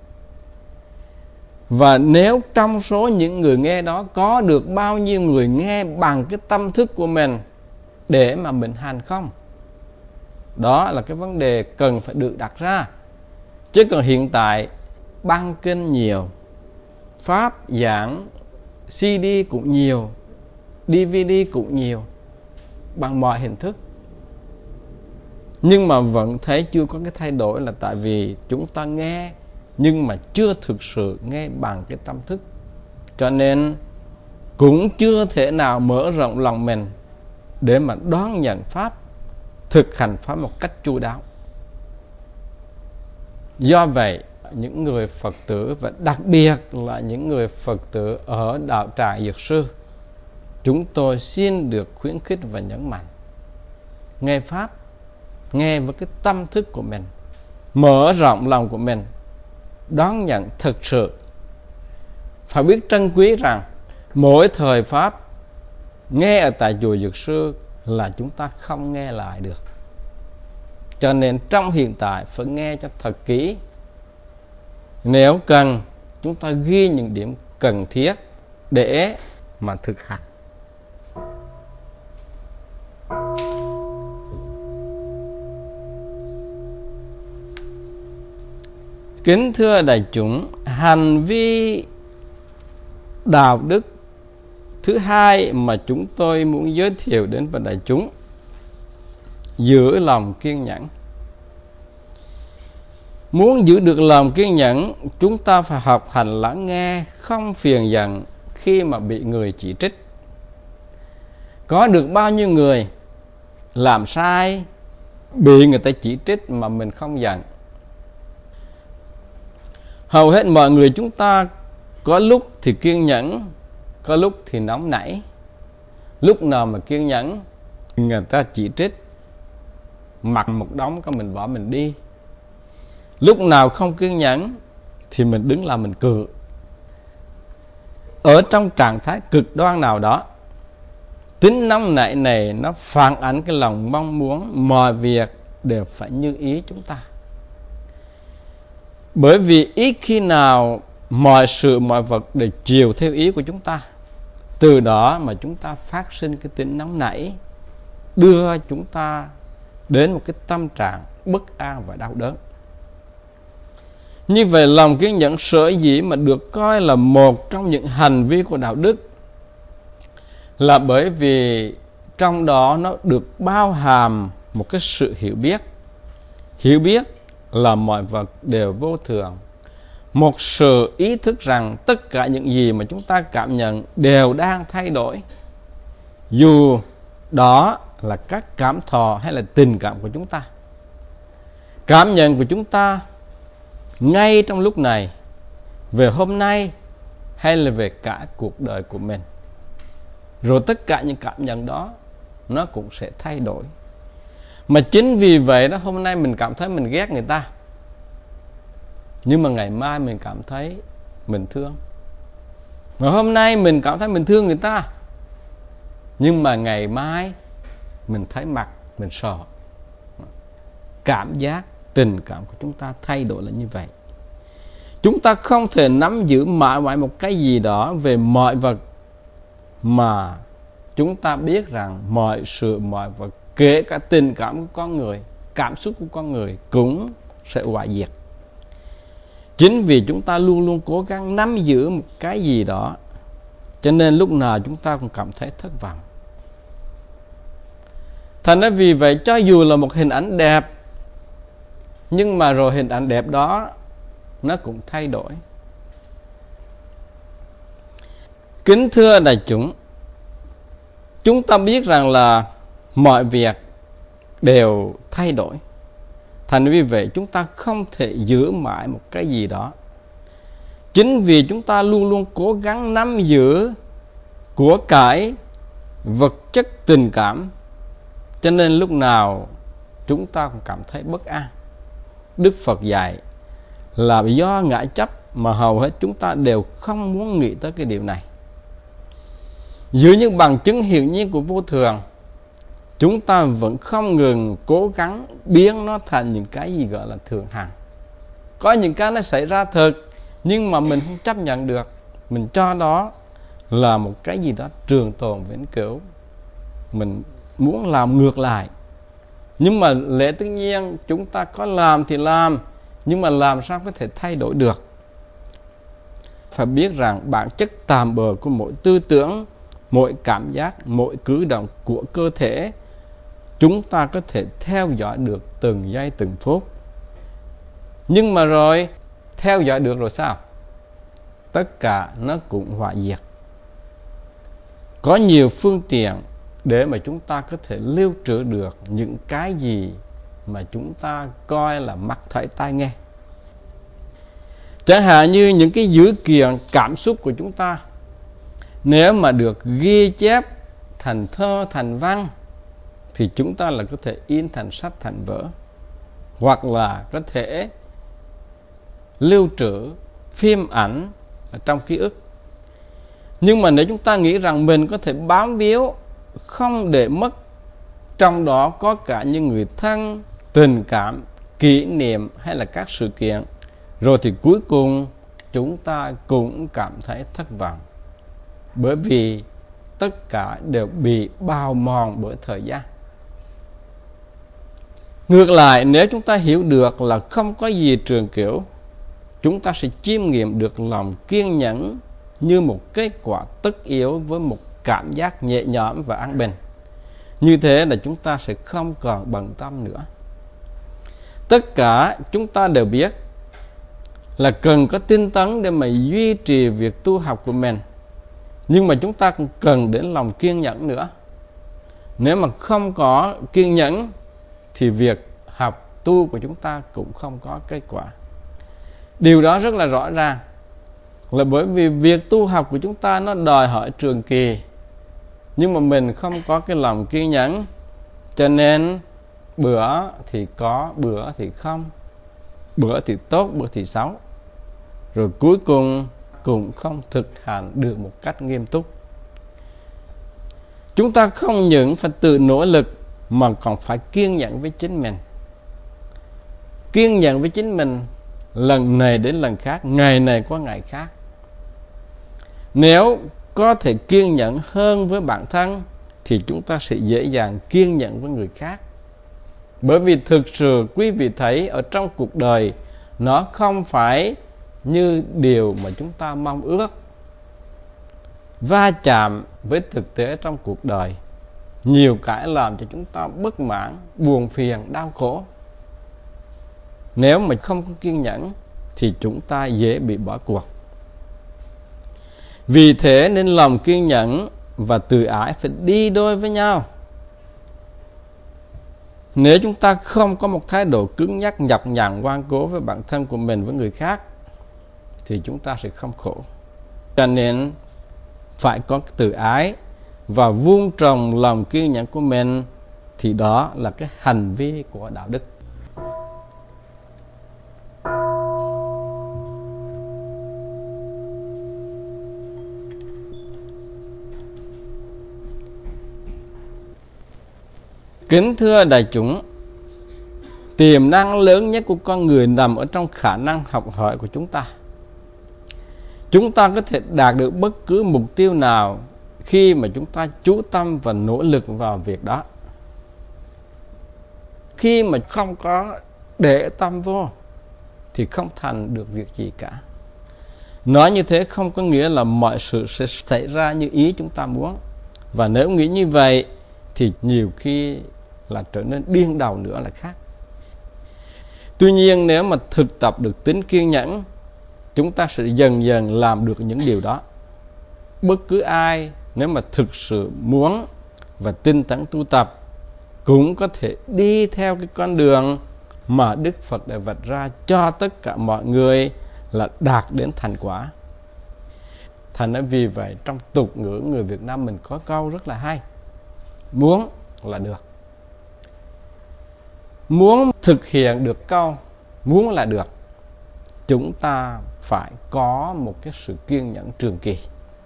Speaker 1: Và nếu trong số những người nghe đó có được bao nhiêu người nghe bằng cái tâm thức của mình để mà mình hành không? Đó là cái vấn đề cần phải được đặt ra. Chứ còn hiện tại băng kinh nhiều, pháp giảng xê đê cũng nhiều, đê vê đê cũng nhiều, bằng mọi hình thức, nhưng mà vẫn thấy chưa có cái thay đổi, là tại vì chúng ta nghe nhưng mà chưa thực sự nghe bằng cái tâm thức, cho nên cũng chưa thể nào mở rộng lòng mình để mà đón nhận pháp, thực hành pháp một cách chu đáo. Do vậy những người Phật tử, và đặc biệt là những người Phật tử ở đạo tràng Dược Sư, chúng tôi xin được khuyến khích và nhấn mạnh nghe pháp, nghe với cái tâm thức của mình, mở rộng lòng của mình, đón nhận thực sự. Phải biết trân quý rằng mỗi thời pháp nghe ở tại chùa Dược Sư là chúng ta không nghe lại được. Cho nên trong hiện tại phải nghe cho thật kỹ. Nếu cần, chúng ta ghi những điểm cần thiết để mà thực hành. Kính thưa đại chúng, hành vi đạo đức thứ hai mà chúng tôi muốn giới thiệu đến với đại chúng, giữ lòng kiên nhẫn. Muốn giữ được lòng kiên nhẫn, chúng ta phải học hành lắng nghe, không phiền giận khi mà bị người chỉ trích. Có được bao nhiêu người làm sai, bị người ta chỉ trích mà mình không giận? Hầu hết mọi người chúng ta có lúc thì kiên nhẫn, có lúc thì nóng nảy. Lúc nào mà kiên nhẫn, người ta chỉ trích, mặc một đống cái mình bỏ mình đi. Lúc nào không kiên nhẫn thì mình đứng là mình cự. Ở trong trạng thái cực đoan nào đó, tính nóng nảy này nó phản ánh cái lòng mong muốn mọi việc đều phải như ý chúng ta. Bởi vì ít khi nào mọi sự mọi vật đều chiều theo ý của chúng ta. Từ đó mà chúng ta phát sinh cái tính nóng nảy, đưa chúng ta đến một cái tâm trạng bất an và đau đớn. Như vậy lòng kiên nhẫn sở dĩ mà được coi là một trong những hành vi của đạo đức, là bởi vì trong đó nó được bao hàm một cái sự hiểu biết. Hiểu biết là mọi vật đều vô thường, một sự ý thức rằng tất cả những gì mà chúng ta cảm nhận đều đang thay đổi, dù đó là các cảm thọ hay là tình cảm của chúng ta. Cảm nhận của chúng ta ngay trong lúc này, về hôm nay hay là về cả cuộc đời của mình, rồi tất cả những cảm nhận đó nó cũng sẽ thay đổi. Mà chính vì vậy đó, hôm nay mình cảm thấy mình ghét người ta, nhưng mà ngày mai mình cảm thấy mình thương. Mà hôm nay mình cảm thấy mình thương người ta, nhưng mà ngày mai mình thấy mặt mình sợ. Cảm giác, tình cảm của chúng ta thay đổi là như vậy. Chúng ta không thể nắm giữ mãi mãi một cái gì đó về mọi vật, mà chúng ta biết rằng mọi sự, mọi vật, kể cả tình cảm của con người, cảm xúc của con người cũng sẽ hoại diệt. Chính vì chúng ta luôn luôn cố gắng nắm giữ một cái gì đó, cho nên lúc nào chúng ta cũng cảm thấy thất vọng. Thành ra vì vậy, cho dù là một hình ảnh đẹp, nhưng mà rồi hình ảnh đẹp đó nó cũng thay đổi. Kính thưa đại chúng, chúng ta biết rằng là mọi việc đều thay đổi. Thành vì vậy chúng ta không thể giữ mãi một cái gì đó. Chính vì chúng ta luôn luôn cố gắng nắm giữ của cải, vật chất, tình cảm, cho nên lúc nào chúng ta cũng cảm thấy bất an. Đức Phật dạy là do ngã chấp mà hầu hết chúng ta đều không muốn nghĩ tới cái điều này. Dưới những bằng chứng hiển nhiên của vô thường, chúng ta vẫn không ngừng cố gắng biến nó thành những cái gì gọi là thường hằng. Có những cái nó xảy ra thật, nhưng mà mình không chấp nhận được. Mình cho đó là một cái gì đó trường tồn vĩnh cửu. Mình muốn làm ngược lại. Nhưng mà lẽ tự nhiên chúng ta có làm thì làm, nhưng mà làm sao có thể thay đổi được. Phải biết rằng bản chất tạm bợ của mỗi tư tưởng, mỗi cảm giác, mỗi cử động của cơ thể, chúng ta có thể theo dõi được từng giây từng phút. Nhưng mà rồi theo dõi được rồi sao? Tất cả nó cũng hoại diệt. Có nhiều phương tiện để mà chúng ta có thể lưu trữ được những cái gì mà chúng ta coi là mắt thấy tai nghe. Chẳng hạn như những cái dữ kiện cảm xúc của chúng ta, nếu mà được ghi chép thành thơ, thành văn, thì chúng ta là có thể in thành sách, thành vở, hoặc là có thể lưu trữ phim ảnh ở trong ký ức. Nhưng mà nếu chúng ta nghĩ rằng mình có thể bám víu, không để mất, trong đó có cả những người thân, tình cảm, kỷ niệm hay là các sự kiện, rồi thì cuối cùng chúng ta cũng cảm thấy thất vọng. Bởi vì tất cả đều bị bào mòn bởi thời gian. Ngược lại, nếu chúng ta hiểu được là không có gì trường cửu, chúng ta sẽ chiêm nghiệm được lòng kiên nhẫn như một kết quả tất yếu với một cảm giác nhẹ nhõm và an bình. Như thế là chúng ta sẽ không còn bận tâm nữa. Tất cả chúng ta đều biết là cần có tinh tấn để mà duy trì việc tu học của mình. Nhưng mà chúng ta cũng cần đến lòng kiên nhẫn nữa. Nếu mà không có kiên nhẫn thì việc học tu của chúng ta cũng không có kết quả. Điều đó rất là rõ ràng, là bởi vì việc tu học của chúng ta nó đòi hỏi trường kỳ, nhưng mà mình không có cái lòng kiên nhẫn, cho nên bữa thì có, bữa thì không, bữa thì tốt, bữa thì xấu, rồi cuối cùng cũng không thực hành được một cách nghiêm túc. Chúng ta không những phải tự nỗ lực mà còn phải kiên nhẫn với chính mình. Kiên nhẫn với chính mình lần này đến lần khác, ngày này qua ngày khác. Nếu có thể kiên nhẫn hơn với bản thân thì chúng ta sẽ dễ dàng kiên nhẫn với người khác. Bởi vì thực sự quý vị thấy ở trong cuộc đời, nó không phải như điều mà chúng ta mong ước. Va chạm với thực tế trong cuộc đời, nhiều cái làm cho chúng ta bất mãn, buồn phiền, đau khổ. Nếu mà không có kiên nhẫn thì chúng ta dễ bị bỏ cuộc. Vì thế nên lòng kiên nhẫn và từ ái phải đi đôi với nhau. Nếu chúng ta không có một thái độ cứng nhắc, nhọc nhằn, ngoan cố với bản thân của mình, với người khác, thì chúng ta sẽ không khổ. Cho nên phải có từ ái và vun trồng lòng kiên nhẫn của mình, thì đó là cái hành vi của đạo đức. Kính thưa đại chúng, tiềm năng lớn nhất của con người nằm ở trong khả năng học hỏi của chúng ta. Chúng ta có thể đạt được bất cứ mục tiêu nào khi mà chúng ta chú tâm và nỗ lực vào việc đó. Khi mà không có để tâm vô thì không thành được việc gì cả. Nói như thế không có nghĩa là mọi sự sẽ xảy ra như ý chúng ta muốn. Và nếu nghĩ như vậy thì nhiều khi là trở nên điên đầu nữa là khác. Tuy nhiên nếu mà thực tập được tính kiên nhẫn, chúng ta sẽ dần dần làm được những điều đó. Bất cứ ai nếu mà thực sự muốn và tinh tấn tu tập cũng có thể đi theo cái con đường mà Đức Phật đã vạch ra cho tất cả mọi người, là đạt đến thành quả. Thành ra vì vậy trong tục ngữ người Việt Nam mình có câu rất là hay: muốn là được. Muốn thực hiện được câu muốn là được, chúng ta phải có một cái sự kiên nhẫn trường kỳ.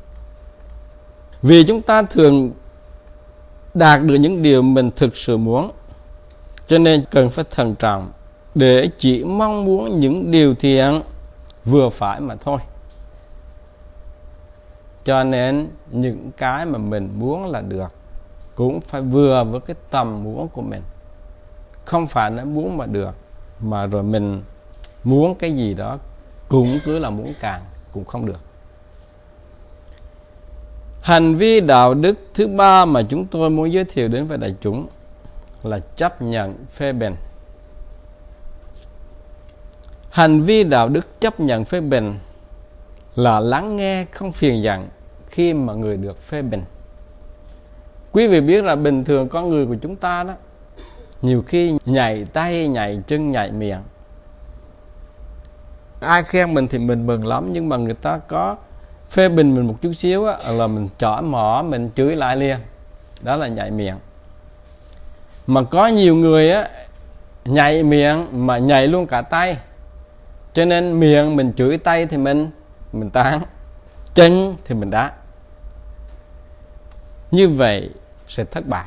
Speaker 1: Vì chúng ta thường đạt được những điều mình thực sự muốn, cho nên cần phải thận trọng để chỉ mong muốn những điều thiện vừa phải mà thôi. Cho nên những cái mà mình muốn là được cũng phải vừa với cái tầm muốn của mình. Không phải nói muốn mà được, mà rồi mình muốn cái gì đó cũng cứ là muốn càng, cũng không được. Hành vi đạo đức thứ ba mà chúng tôi muốn giới thiệu đến với đại chúng là chấp nhận phê bình. Hành vi đạo đức chấp nhận phê bình là lắng nghe không phiền giận khi mà người được phê bình. Quý vị biết là bình thường con người của chúng ta đó, nhiều khi nhảy tay, nhảy chân, nhảy miệng. Ai khen mình thì mình mừng lắm, nhưng mà người ta có phê bình mình một chút xíu á, là mình chỏi mỏ, mình chửi lại liền. Đó là nhảy miệng. Mà có nhiều người á, nhảy miệng mà nhảy luôn cả tay. Cho nên miệng mình chửi, tay thì mình mình tán, chân thì mình đá. Như vậy sẽ thất bại.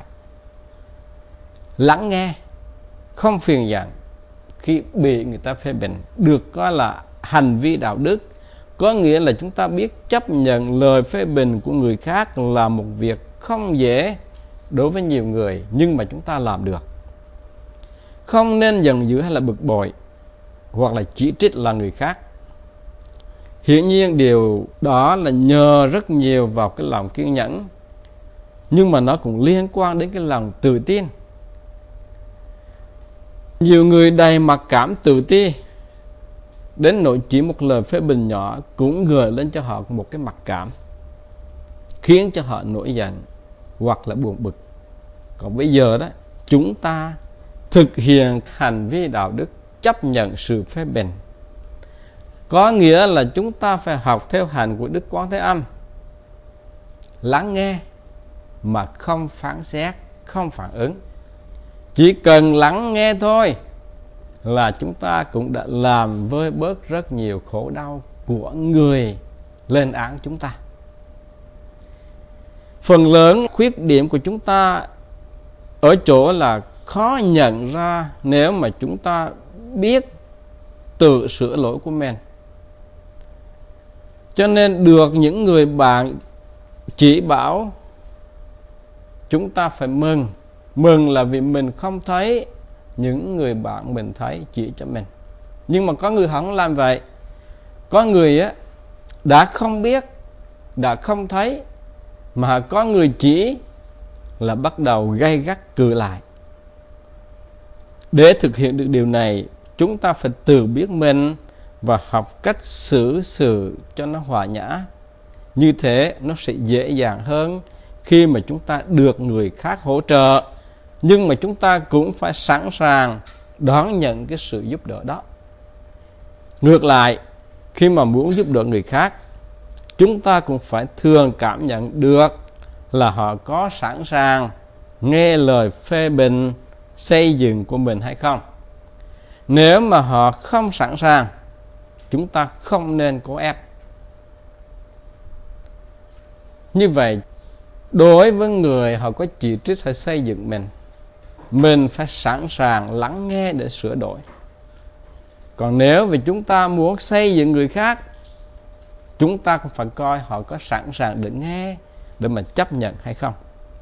Speaker 1: Lắng nghe không phiền giận khi bị người ta phê bình được coi là hành vi đạo đức. Có nghĩa là chúng ta biết chấp nhận lời phê bình của người khác là một việc không dễ đối với nhiều người, nhưng mà chúng ta làm được. Không nên giận dữ hay là bực bội hoặc là chỉ trích là người khác. Hiển nhiên điều đó là nhờ rất nhiều vào cái lòng kiên nhẫn, nhưng mà nó cũng liên quan đến cái lòng tự tin. Nhiều người đầy mặc cảm tự ti, đến nỗi chỉ một lời phê bình nhỏ cũng gợi lên cho họ một cái mặc cảm, khiến cho họ nổi giận hoặc là buồn bực. Còn bây giờ đó, chúng ta thực hiện hành vi đạo đức chấp nhận sự phê bình. Có nghĩa là chúng ta phải học theo hành của Đức Quán Thế Âm, lắng nghe mà không phán xét, không phản ứng. Chỉ cần lắng nghe thôi là chúng ta cũng đã làm vơi bớt rất nhiều khổ đau của người lên án chúng ta. Phần lớn khuyết điểm của chúng ta ở chỗ là khó nhận ra nếu mà chúng ta biết tự sửa lỗi của mình. Cho nên được những người bạn chỉ bảo, chúng ta phải mừng. Mừng là vì mình không thấy những người bạn mình thấy chỉ cho mình. Nhưng mà có người không làm vậy. Có người á đã không biết, đã không thấy, mà có người chỉ là bắt đầu gay gắt cự lại. Để thực hiện được điều này, chúng ta phải tự biết mình và học cách xử sự cho nó hòa nhã. Như thế nó sẽ dễ dàng hơn khi mà chúng ta được người khác hỗ trợ, nhưng mà chúng ta cũng phải sẵn sàng đón nhận cái sự giúp đỡ đó. Ngược lại, khi mà muốn giúp đỡ người khác, chúng ta cũng phải thường cảm nhận được là họ có sẵn sàng nghe lời phê bình, xây dựng của mình hay không. Nếu mà họ không sẵn sàng, chúng ta không nên cố ép. Như vậy, đối với người họ có chỉ trích hay xây dựng mình, mình phải sẵn sàng lắng nghe để sửa đổi. Còn nếu vì chúng ta muốn xây dựng người khác, chúng ta cũng phải coi họ có sẵn sàng để nghe, để mà chấp nhận hay không.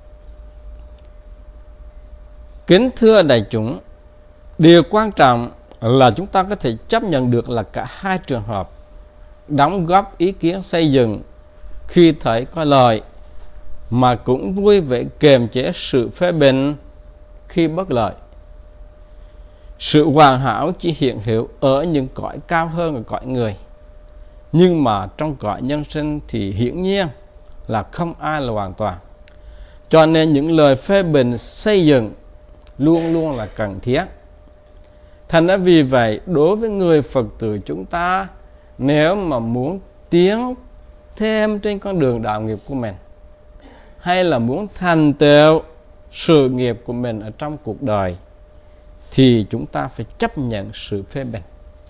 Speaker 1: Kính thưa đại chúng, điều quan trọng là chúng ta có thể chấp nhận được là cả hai trường hợp, đóng góp ý kiến xây dựng khi thấy có lợi, mà cũng vui vẻ kiềm chế sự phê bình khi bất lợi. Sự hoàn hảo chỉ hiện hữu ở những cõi cao hơn ở cõi người, nhưng mà trong cõi nhân sinh thì hiển nhiên là không ai là hoàn toàn. Cho nên những lời phê bình xây dựng luôn luôn là cần thiết. Thành ra vì vậy, đối với người Phật tử chúng ta, nếu mà muốn tiến thêm trên con đường đạo nghiệp của mình, hay là muốn thành tựu sự nghiệp của mình ở trong cuộc đời, thì chúng ta phải chấp nhận sự phê bình.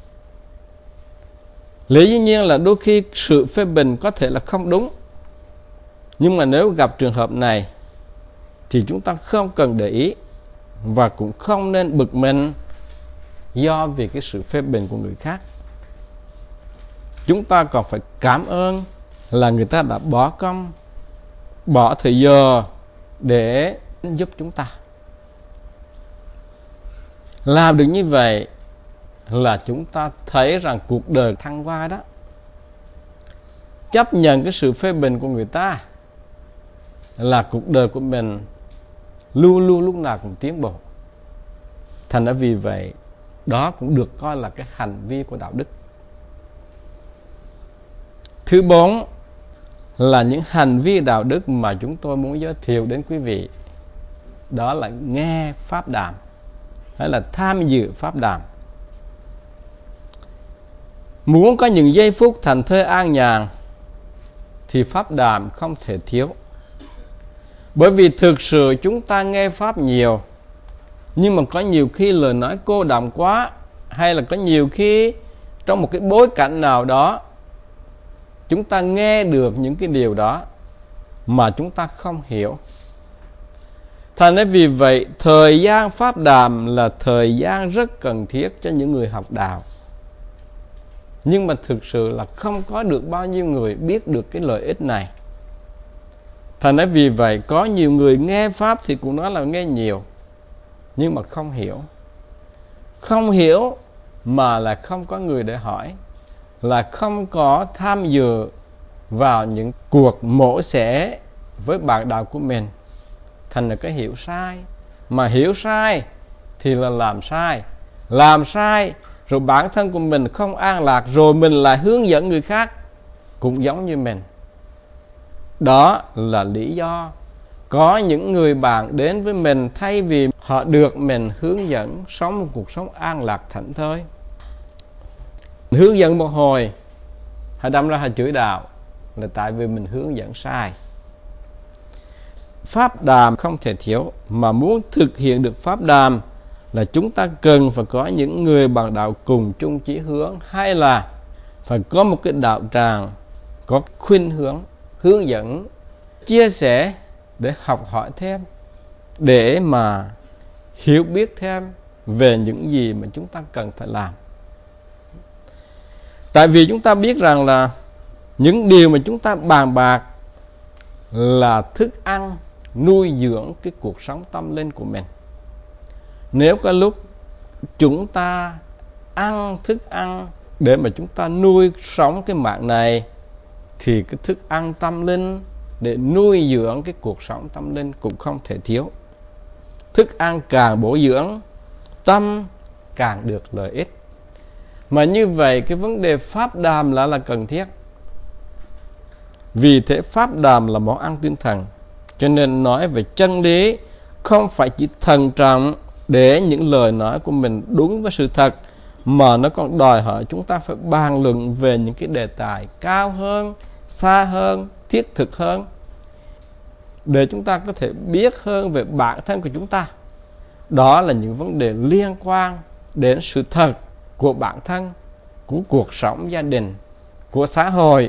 Speaker 1: Lý dĩ nhiên là đôi khi sự phê bình có thể là không đúng, nhưng mà nếu gặp trường hợp này thì chúng ta không cần để ý, và cũng không nên bực mình do vì cái sự phê bình của người khác. Chúng ta còn phải cảm ơn là người ta đã bỏ công, bỏ thời giờ để giúp chúng ta. Làm được như vậy là chúng ta thấy rằng cuộc đời thăng hoa đó. Chấp nhận cái sự phê bình của người ta là cuộc đời của mình luôn luôn lúc nào cũng tiến bộ. Thành ra vì vậy, đó cũng được coi là cái hành vi của đạo đức. Thứ bốn là những hành vi đạo đức mà chúng tôi muốn giới thiệu đến quý vị. Đó là nghe pháp đàm, hay là tham dự pháp đàm. Muốn có những giây phút thành thơi an nhàn thì pháp đàm không thể thiếu. Bởi vì thực sự chúng ta nghe pháp nhiều, nhưng mà có nhiều khi lời nói cô đọng quá, hay là có nhiều khi trong một cái bối cảnh nào đó chúng ta nghe được những cái điều đó mà chúng ta không hiểu. Thành ra vì vậy, thời gian pháp đàm là thời gian rất cần thiết cho những người học đạo. Nhưng mà thực sự là không có được bao nhiêu người biết được cái lợi ích này. Thành ra vì vậy, có nhiều người nghe pháp thì cũng nói là nghe nhiều, nhưng mà không hiểu. Không hiểu mà là không có người để hỏi, là không có tham dự vào những cuộc mổ xẻ với bạn đạo của mình. Thành ra cái hiểu sai. Mà hiểu sai thì là làm sai. Làm sai rồi bản thân của mình không an lạc, rồi mình lại hướng dẫn người khác cũng giống như mình. Đó là lý do có những người bạn đến với mình, thay vì họ được mình hướng dẫn sống một cuộc sống an lạc thảnh thơi, hướng dẫn một hồi họ đâm ra họ chửi đạo, là tại vì mình hướng dẫn sai. Pháp đàm không thể thiếu, mà muốn thực hiện được pháp đàm là chúng ta cần phải có những người bạn đạo cùng chung chí hướng, hay là phải có một cái đạo tràng có khuynh hướng, hướng dẫn, chia sẻ để học hỏi thêm, để mà hiểu biết thêm về những gì mà chúng ta cần phải làm. Tại vì chúng ta biết rằng là những điều mà chúng ta bàn bạc là thức ăn nuôi dưỡng cái cuộc sống tâm linh của mình. Nếu có lúc chúng ta ăn thức ăn để mà chúng ta nuôi sống cái mạng này, thì cái thức ăn tâm linh để nuôi dưỡng cái cuộc sống tâm linh cũng không thể thiếu. Thức ăn càng bổ dưỡng, tâm càng được lợi ích. Mà như vậy cái vấn đề pháp đàm là là cần thiết. Vì thế pháp đàm là món ăn tinh thần. Cho nên nói về chân lý không phải chỉ thận trọng để những lời nói của mình đúng với sự thật, mà nó còn đòi hỏi chúng ta phải bàn luận về những cái đề tài cao hơn, xa hơn, thiết thực hơn, để chúng ta có thể biết hơn về bản thân của chúng ta. Đó là những vấn đề liên quan đến sự thật của bản thân, của cuộc sống gia đình, của xã hội.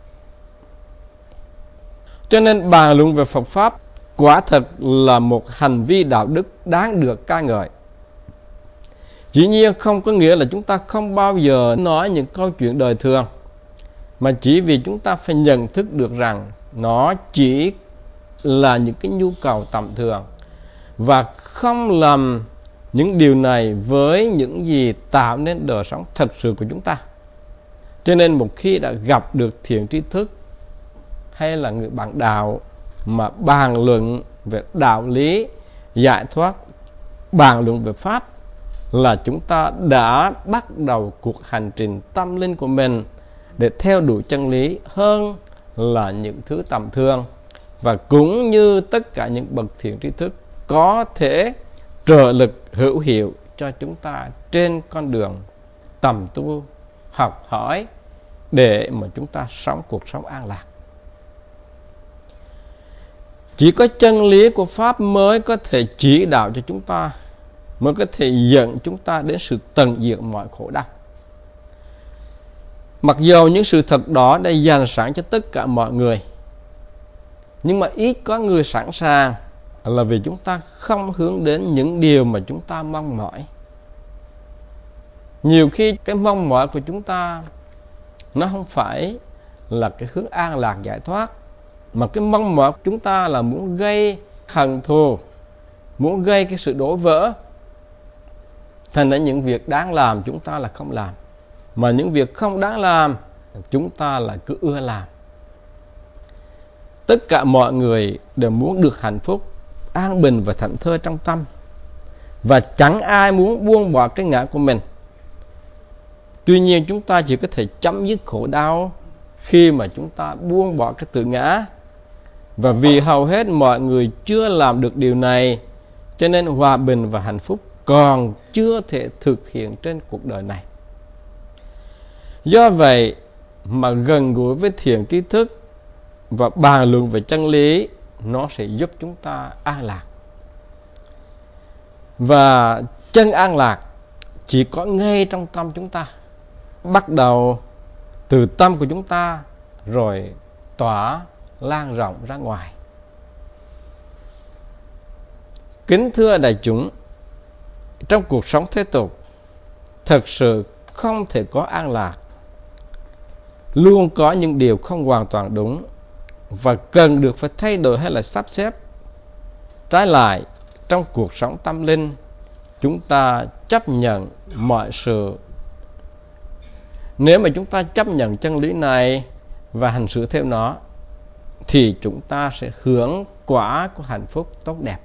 Speaker 1: Cho nên bàn luận về Phật Pháp quả thật là một hành vi đạo đức đáng được ca ngợi. Dĩ nhiên không có nghĩa là chúng ta không bao giờ nói những câu chuyện đời thường, mà chỉ vì chúng ta phải nhận thức được rằng nó chỉ là những cái nhu cầu tầm thường, và không làm những điều này với những gì tạo nên đời sống thật sự của chúng ta. Cho nên một khi đã gặp được thiện tri thức hay là người bạn đạo mà bàn luận về đạo lý, giải thoát, bàn luận về Pháp, là chúng ta đã bắt đầu cuộc hành trình tâm linh của mình để theo đuổi chân lý hơn là những thứ tầm thường. Và cũng như tất cả những bậc thiện tri thức có thể trợ lực hữu hiệu cho chúng ta trên con đường tầm tu, học hỏi, để mà chúng ta sống cuộc sống an lạc. Chỉ có chân lý của Pháp mới có thể chỉ đạo cho chúng ta, mới có thể dẫn chúng ta đến sự tận diệt mọi khổ đau. Mặc dù những sự thật đó đã dành sẵn cho tất cả mọi người, nhưng mà ít có người sẵn sàng, là vì chúng ta không hướng đến những điều mà chúng ta mong mỏi. Nhiều khi cái mong mỏi của chúng ta nó không phải là cái hướng an lạc giải thoát, mà cái mong mỏi của chúng ta là muốn gây hận thù, muốn gây cái sự đổ vỡ. Thành ra những việc đáng làm chúng ta là không làm, mà những việc không đáng làm chúng ta là cứ ưa làm. Tất cả mọi người đều muốn được hạnh phúc, an bình và thảnh thơi trong tâm, và chẳng ai muốn buông bỏ cái ngã của mình. Tuy nhiên chúng ta chỉ có thể chấm dứt khổ đau khi mà chúng ta buông bỏ cái tự ngã. Và vì hầu hết mọi người chưa làm được điều này, cho nên hòa bình và hạnh phúc còn chưa thể thực hiện trên cuộc đời này. Do vậy mà gần gũi với thiện tri thức và bàn luận về chân lý, nó sẽ giúp chúng ta an lạc. Và chân an lạc chỉ có ngay trong tâm chúng ta, bắt đầu từ tâm của chúng ta rồi tỏa lan rộng ra ngoài. Kính thưa đại chúng, trong cuộc sống thế tục thật sự không thể có an lạc, luôn có những điều không hoàn toàn đúng và cần được phải thay đổi hay là sắp xếp. Trái lại, trong cuộc sống tâm linh, chúng ta chấp nhận mọi sự. Nếu mà chúng ta chấp nhận chân lý này và hành xử theo nó, thì chúng ta sẽ hưởng quả của hạnh phúc tốt đẹp.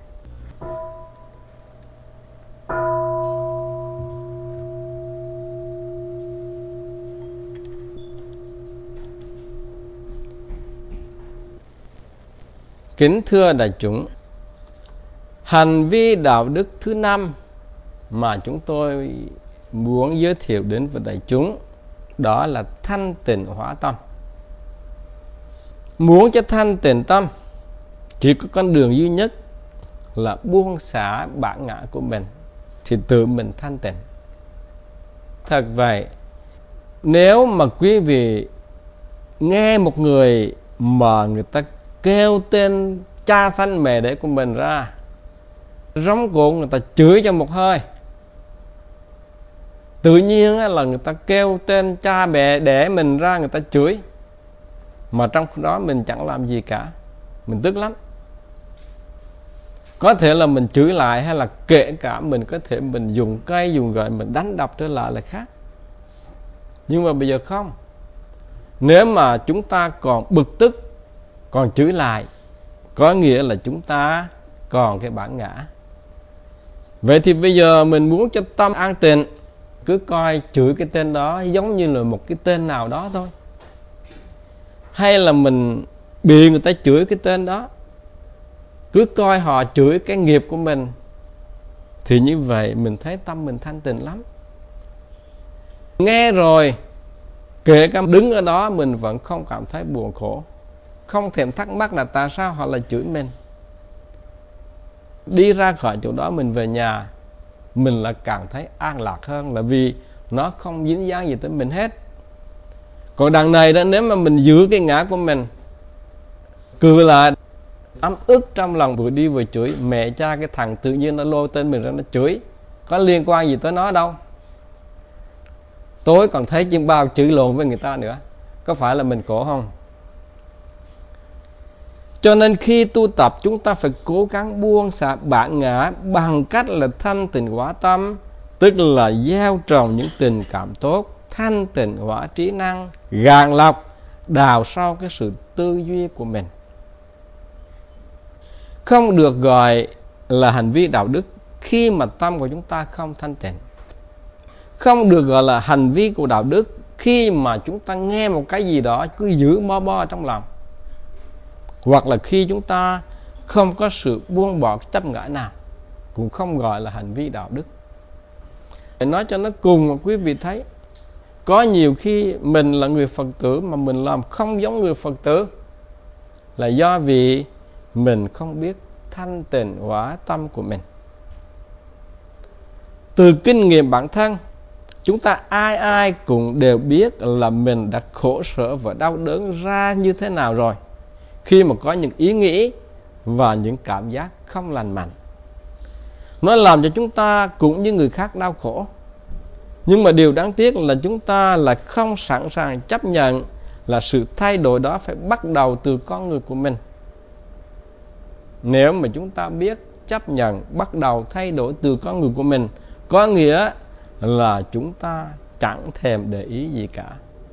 Speaker 1: Kính thưa đại chúng, hành vi đạo đức thứ năm mà chúng tôi muốn giới thiệu đến với đại chúng, đó là thanh tịnh hóa tâm. Muốn cho thanh tịnh tâm, chỉ có con đường duy nhất là buông xả bản ngã của mình, thì tự mình thanh tịnh. Thật vậy, nếu mà quý vị nghe một người mà người ta kêu tên cha sanh mẹ đẻ của mình ra, rống cuộn người ta chửi cho một hơi, tự nhiên là người ta kêu tên cha mẹ đẻ mình ra, người ta chửi, mà trong đó mình chẳng làm gì cả, mình tức lắm. Có thể là mình chửi lại, hay là kể cả mình có thể mình dùng cây, dùng gậy mình đánh đập trở lại là khác. Nhưng mà bây giờ không. Nếu mà chúng ta còn bực tức, còn chửi lại, có nghĩa là chúng ta còn cái bản ngã. Vậy thì bây giờ mình muốn cho tâm an tịnh, cứ coi chửi cái tên đó giống như là một cái tên nào đó thôi, hay là mình bị người ta chửi cái tên đó, cứ coi họ chửi cái nghiệp của mình, thì như vậy mình thấy tâm mình thanh tịnh lắm. Nghe rồi, kể cả đứng ở đó mình vẫn không cảm thấy buồn khổ, không thèm thắc mắc là tại sao họ lại chửi mình. Đi ra khỏi chỗ đó mình về nhà, mình là càng thấy an lạc hơn, là vì nó không dính dáng gì tới mình hết. Còn đằng này đó, nếu mà mình giữ cái ngã của mình, cứ là ấm ức trong lòng, vừa đi vừa chửi mẹ cha cái thằng tự nhiên nó lôi tên mình ra nó chửi, có liên quan gì tới nó đâu. Tối còn thấy chim bao chửi lộn với người ta nữa, có phải là mình khổ không? Cho nên khi tu tập, chúng ta phải cố gắng buông xả bản ngã bằng cách là thanh tịnh hóa tâm, tức là gieo trồng những tình cảm tốt, thanh tịnh hóa trí năng, gạn lọc, đào sâu cái sự tư duy của mình. Không được gọi là hành vi đạo đức khi mà tâm của chúng ta không thanh tịnh. Không được gọi là hành vi của đạo đức khi mà chúng ta nghe một cái gì đó cứ giữ bo bo trong lòng, hoặc là khi chúng ta không có sự buông bỏ chấp ngã nào, cũng không gọi là hành vi đạo đức. Để nói cho nó cùng mà quý vị thấy, có nhiều khi mình là người Phật tử mà mình làm không giống người Phật tử, là do vì mình không biết thanh tịnh hóa tâm của mình. Từ kinh nghiệm bản thân, chúng ta ai ai cũng đều biết là mình đã khổ sở và đau đớn ra như thế nào rồi, khi mà có những ý nghĩ và những cảm giác không lành mạnh. Nó làm cho chúng ta cũng như người khác đau khổ. Nhưng mà điều đáng tiếc là chúng ta là không sẵn sàng chấp nhận là sự thay đổi đó phải bắt đầu từ con người của mình. Nếu mà chúng ta biết chấp nhận bắt đầu thay đổi từ con người của mình, có nghĩa là chúng ta chẳng thèm để ý gì cả.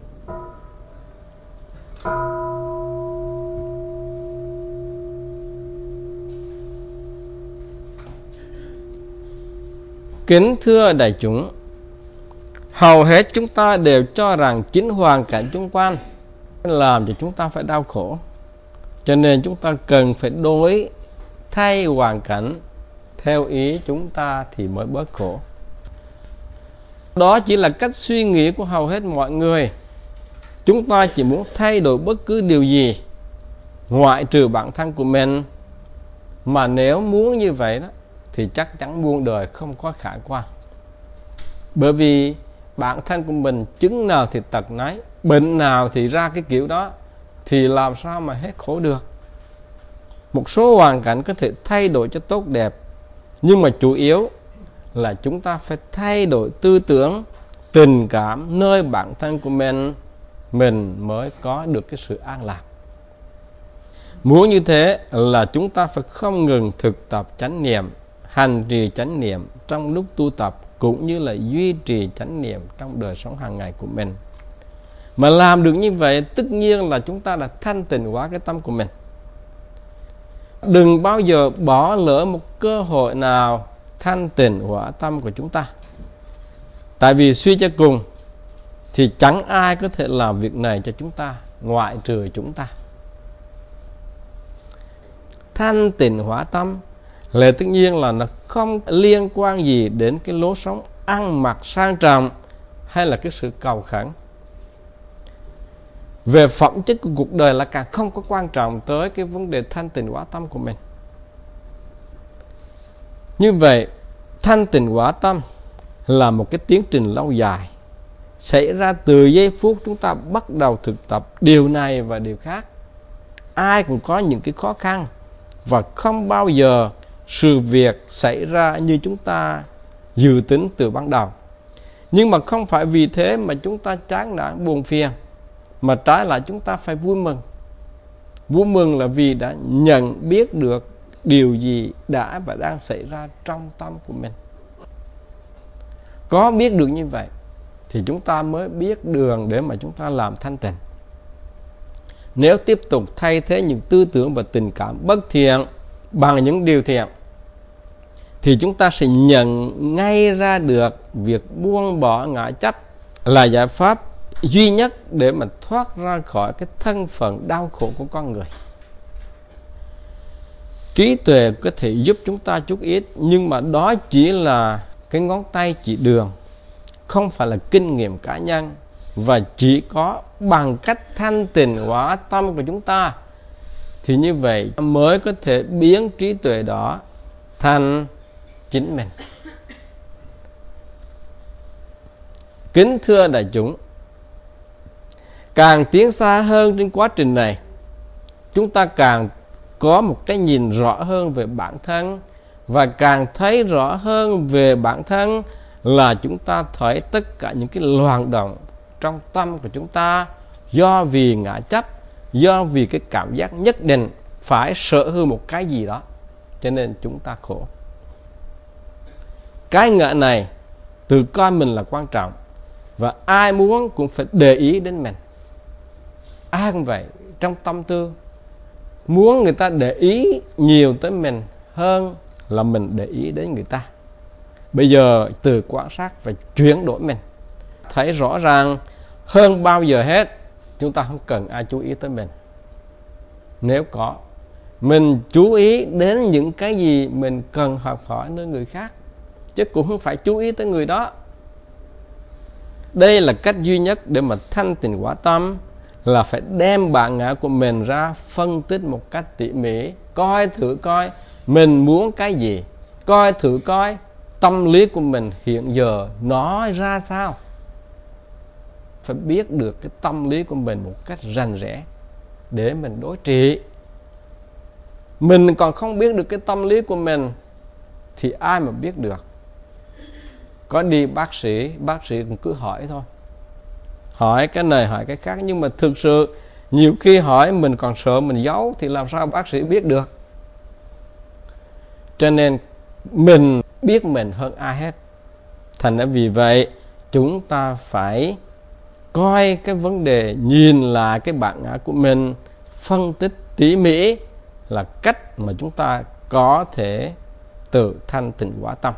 Speaker 1: Kính thưa đại chúng, hầu hết chúng ta đều cho rằng chính hoàn cảnh xung quanh làm cho chúng ta phải đau khổ, cho nên chúng ta cần phải đổi thay hoàn cảnh theo ý chúng ta thì mới bớt khổ. Đó chỉ là cách suy nghĩ của hầu hết mọi người. Chúng ta chỉ muốn thay đổi bất cứ điều gì ngoại trừ bản thân của mình, mà nếu muốn như vậy đó thì chắc chắn muôn đời không có khả quan. Bởi vì bản thân của mình chứng nào thì tật nấy, bệnh nào thì ra cái kiểu đó, thì làm sao mà hết khổ được. Một số hoàn cảnh có thể thay đổi cho tốt đẹp, nhưng mà chủ yếu là chúng ta phải thay đổi tư tưởng, tình cảm nơi bản thân của mình, mình mới có được cái sự an lạc. Muốn như thế là chúng ta phải không ngừng thực tập chánh niệm, hành trì chánh niệm trong lúc tu tập, cũng như là duy trì chánh niệm trong đời sống hàng ngày của mình. Mà làm được như vậy, tất nhiên là chúng ta đã thanh tịnh hóa cái tâm của mình. Đừng bao giờ bỏ lỡ một cơ hội nào thanh tịnh hóa tâm của chúng ta. Tại vì suy cho cùng thì chẳng ai có thể làm việc này cho chúng ta ngoại trừ chúng ta. Thanh tịnh hóa tâm là tất nhiên là nó không liên quan gì đến cái lối sống ăn mặc sang trọng hay là cái sự cầu khẩn. Về phẩm chất của cuộc đời là càng không có quan trọng tới cái vấn đề thanh tịnh hóa tâm của mình. Như vậy, thanh tịnh hóa tâm là một cái tiến trình lâu dài, xảy ra từ giây phút chúng ta bắt đầu thực tập điều này và điều khác. Ai cũng có những cái khó khăn, và không bao giờ sự việc xảy ra như chúng ta dự tính từ ban đầu. Nhưng mà không phải vì thế mà chúng ta chán nản buồn phiền, mà trái lại chúng ta phải vui mừng. Vui mừng là vì đã nhận biết được điều gì đã và đang xảy ra trong tâm của mình. Có biết được như vậy thì chúng ta mới biết đường để mà chúng ta làm thanh tịnh. Nếu tiếp tục thay thế những tư tưởng và tình cảm bất thiện bằng những điều thiện, thì chúng ta sẽ nhận ngay ra được việc buông bỏ ngã chấp là giải pháp duy nhất để mà thoát ra khỏi cái thân phận đau khổ của con người. Trí tuệ có thể giúp chúng ta chút ít, nhưng mà đó chỉ là cái ngón tay chỉ đường, không phải là kinh nghiệm cá nhân, và chỉ có bằng cách thanh tịnh hóa tâm của chúng ta thì như vậy mới có thể biến trí tuệ đó thành chính mình. Kính thưa đại chúng, càng tiến xa hơn trên quá trình này, chúng ta càng có một cái nhìn rõ hơn về bản thân, và càng thấy rõ hơn về bản thân là chúng ta thấy tất cả những cái loạn động trong tâm của chúng ta do vì ngã chấp, do vì cái cảm giác nhất định phải sở hữu một cái gì đó, cho nên chúng ta khổ. Cái ngã này tự coi mình là quan trọng, và ai muốn cũng phải để ý đến mình. Ai cũng vậy, trong tâm tư muốn người ta để ý nhiều tới mình hơn là mình để ý đến người ta. Bây giờ từ quan sát và chuyển đổi mình, thấy rõ ràng hơn bao giờ hết chúng ta không cần ai chú ý tới mình. Nếu có, mình chú ý đến những cái gì mình cần học hỏi nơi người khác, chứ cũng không phải chú ý tới người đó. Đây là cách duy nhất để mà thanh tịnh hóa tâm, là phải đem bản ngã của mình ra phân tích một cách tỉ mỉ, coi thử coi mình muốn cái gì, coi thử coi tâm lý của mình hiện giờ nó ra sao. Phải biết được cái tâm lý của mình một cách rành rẽ để mình đối trị. Mình còn không biết được cái tâm lý của mình thì ai mà biết được. Có đi bác sĩ, bác sĩ cũng cứ hỏi thôi, hỏi cái này hỏi cái khác, nhưng mà thực sự nhiều khi hỏi mình còn sợ mình giấu thì làm sao bác sĩ biết được. Cho nên mình biết mình hơn ai hết. Thành ra vì vậy chúng ta phải coi cái vấn đề, nhìn lại cái bản ngã của mình, phân tích tỉ mỉ là cách mà chúng ta có thể tự thanh tịnh hóa tâm.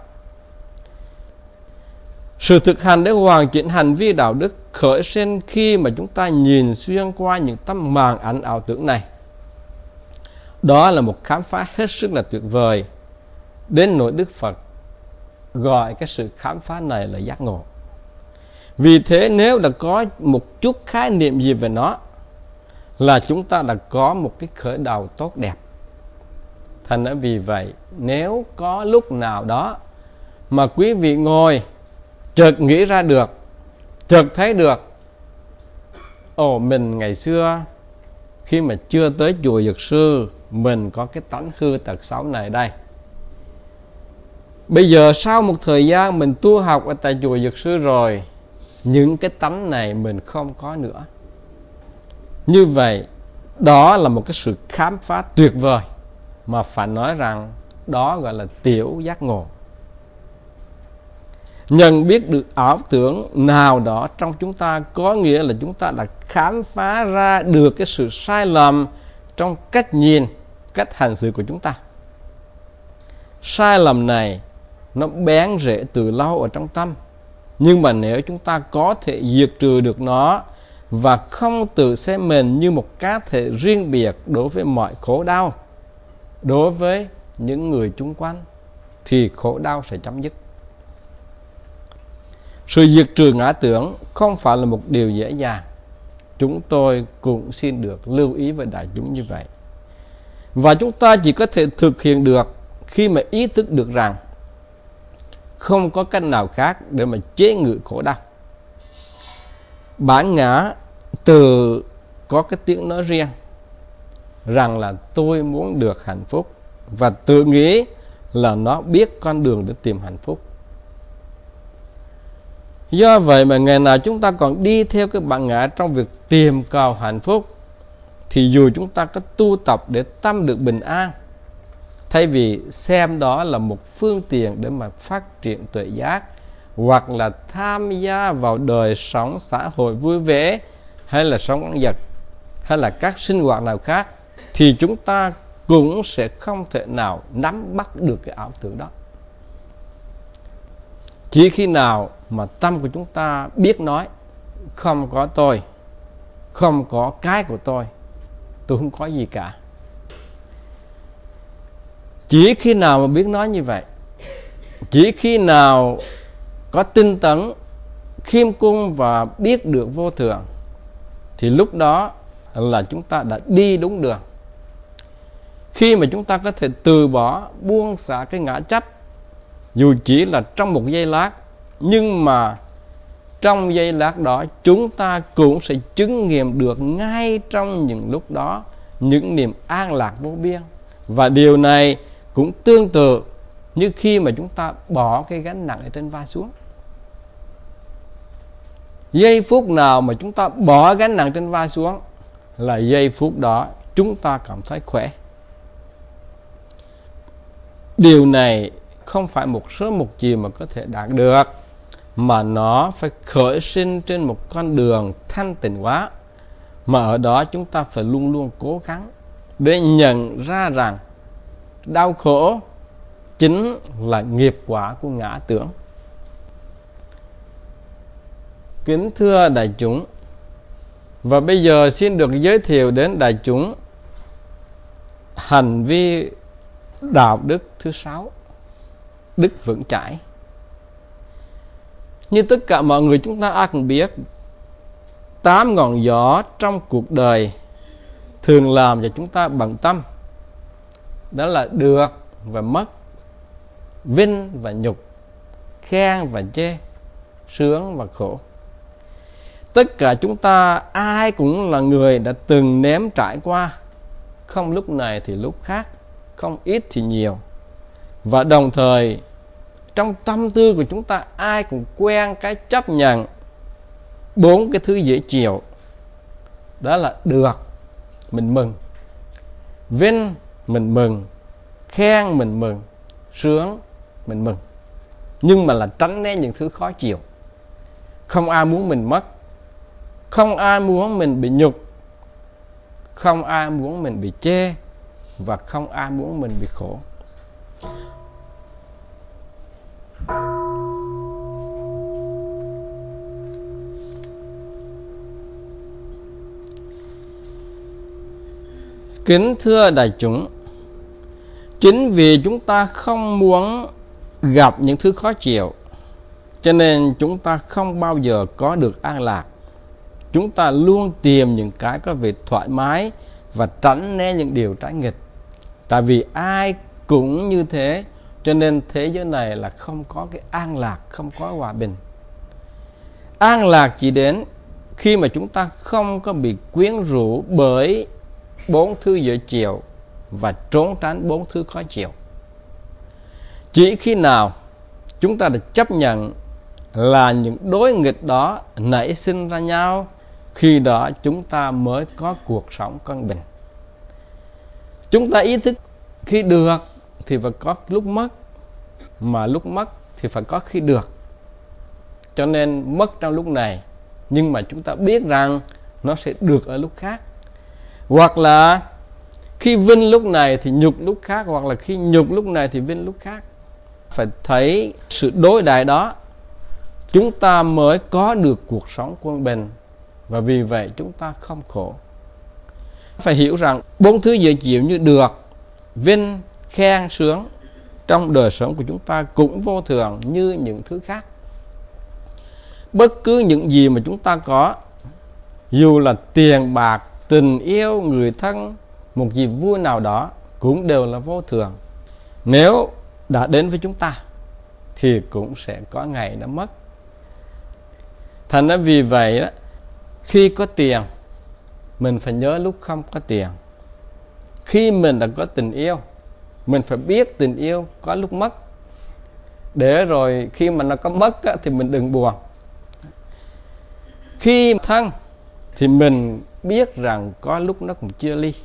Speaker 1: Sự thực hành để hoàn chỉnh hành vi đạo đức khởi sinh khi mà chúng ta nhìn xuyên qua những tấm màn ảnh ảo tưởng này. Đó là một khám phá hết sức là tuyệt vời, đến nỗi Đức Phật gọi cái sự khám phá này là giác ngộ. Vì thế nếu đã có một chút khái niệm gì về nó là chúng ta đã có một cái khởi đầu tốt đẹp. Thành ra vì vậy, nếu có lúc nào đó mà quý vị ngồi chợt nghĩ ra được, chợt thấy được, ồ mình ngày xưa khi mà chưa tới chùa Dược Sư, mình có cái tánh hư tật xấu này đây. Bây giờ sau một thời gian mình tu học ở tại chùa Dược Sư rồi, những cái tánh này mình không có nữa. Như vậy, đó là một cái sự khám phá tuyệt vời, mà phải nói rằng đó gọi là tiểu giác ngộ. Nhận biết được ảo tưởng nào đó trong chúng ta có nghĩa là chúng ta đã khám phá ra được cái sự sai lầm trong cách nhìn, cách hành xử của chúng ta. Sai lầm này nó bén rễ từ lâu ở trong tâm, nhưng mà nếu chúng ta có thể diệt trừ được nó và không tự xem mình như một cá thể riêng biệt đối với mọi khổ đau, đối với những người chung quanh, thì khổ đau sẽ chấm dứt. Sự diệt trừ ngã tưởng không phải là một điều dễ dàng. Chúng tôi cũng xin được lưu ý với đại chúng như vậy. Và chúng ta chỉ có thể thực hiện được khi mà ý thức được rằng không có cách nào khác để mà chế ngự khổ đau. Bản ngã từ có cái tiếng nói riêng rằng là tôi muốn được hạnh phúc, và tự nghĩ là nó biết con đường để tìm hạnh phúc. Do vậy mà ngày nào chúng ta còn đi theo cái bản ngã trong việc tìm cầu hạnh phúc, thì dù chúng ta có tu tập để tâm được bình an, thay vì xem đó là một phương tiện để mà phát triển tuệ giác, hoặc là tham gia vào đời sống xã hội vui vẻ, hay là sống ăn vật, hay là các sinh hoạt nào khác, thì chúng ta cũng sẽ không thể nào nắm bắt được cái ảo tưởng đó. Chỉ khi nào mà tâm của chúng ta biết nói không có tôi, không có cái của tôi, tôi không có gì cả. Chỉ khi nào mà biết nói như vậy, chỉ khi nào có tinh tấn, khiêm cung và biết được vô thường, thì lúc đó là chúng ta đã đi đúng đường. Khi mà chúng ta có thể từ bỏ, buông xả cái ngã chấp, dù chỉ là trong một giây lát, nhưng mà trong giây lát đó chúng ta cũng sẽ chứng nghiệm được ngay trong những lúc đó những niềm an lạc vô biên. Và điều này cũng tương tự như khi mà chúng ta bỏ cái gánh nặng ở trên vai xuống. Giây phút nào mà chúng ta bỏ gánh nặng trên vai xuống là giây phút đó chúng ta cảm thấy khỏe. Điều này không phải một sớm một chiều mà có thể đạt được, mà nó phải khởi sinh trên một con đường thanh tịnh quá, mà ở đó chúng ta phải luôn luôn cố gắng để nhận ra rằng đau khổ chính là nghiệp quả của ngã tưởng. Kính thưa đại chúng, và bây giờ xin được giới thiệu đến đại chúng hành vi đạo đức thứ sáu, đức vững chãi. Như tất cả mọi người chúng ta ai cũng biết, tám ngọn gió trong cuộc đời thường làm cho chúng ta bận tâm. Đó là được và mất, vinh và nhục, khen và chê, sướng và khổ. Tất cả chúng ta ai cũng là người đã từng nếm trải qua, không lúc này thì lúc khác, không ít thì nhiều. Và đồng thời trong tâm tư của chúng ta ai cũng quen cái chấp nhận bốn cái thứ dễ chịu. Đó là được, mình mừng, vinh, mình mừng, khen, mình mừng, sướng, mình mừng. Nhưng mà là tránh né những thứ khó chịu. Không ai muốn mình mất, không ai muốn mình bị nhục, không ai muốn mình bị chê, và không ai muốn mình bị khổ. Kính thưa đại chúng, chính vì chúng ta không muốn gặp những thứ khó chịu, cho nên chúng ta không bao giờ có được an lạc. Chúng ta luôn tìm những cái có vẻ thoải mái và tránh né những điều trái nghịch. Tại vì ai cũng như thế, cho nên thế giới này là không có cái an lạc, không có hòa bình. An lạc chỉ đến khi mà chúng ta không có bị quyến rũ bởi bốn thứ dễ chịu và trốn tránh bốn thứ khó chịu. Chỉ khi nào chúng ta được chấp nhận là những đối nghịch đó nảy sinh ra nhau, khi đó chúng ta mới có cuộc sống cân bình. Chúng ta ý thức khi được thì phải có lúc mất, mà lúc mất thì phải có khi được. Cho nên mất trong lúc này, nhưng mà chúng ta biết rằng nó sẽ được ở lúc khác. Hoặc là khi vinh lúc này thì nhục lúc khác, hoặc là khi nhục lúc này thì vinh lúc khác. Phải thấy sự đối đại đó, chúng ta mới có được cuộc sống quân bình, và vì vậy chúng ta không khổ. Phải hiểu rằng bốn thứ dễ chịu như được, vinh, khen, sướng trong đời sống của chúng ta cũng vô thường như những thứ khác. Bất cứ những gì mà chúng ta có, dù là tiền bạc, tình yêu, người thân, một gì vui nào đó, cũng đều là vô thường. Nếu đã đến với chúng ta thì cũng sẽ có ngày nó mất. Thành ra vì vậy đó, khi có tiền mình phải nhớ lúc không có tiền. Khi mình đã có tình yêu, mình phải biết tình yêu có lúc mất, để rồi khi mà nó có mất á, thì mình đừng buồn. Khi thân thì mình biết rằng có lúc nó cũng chia ly.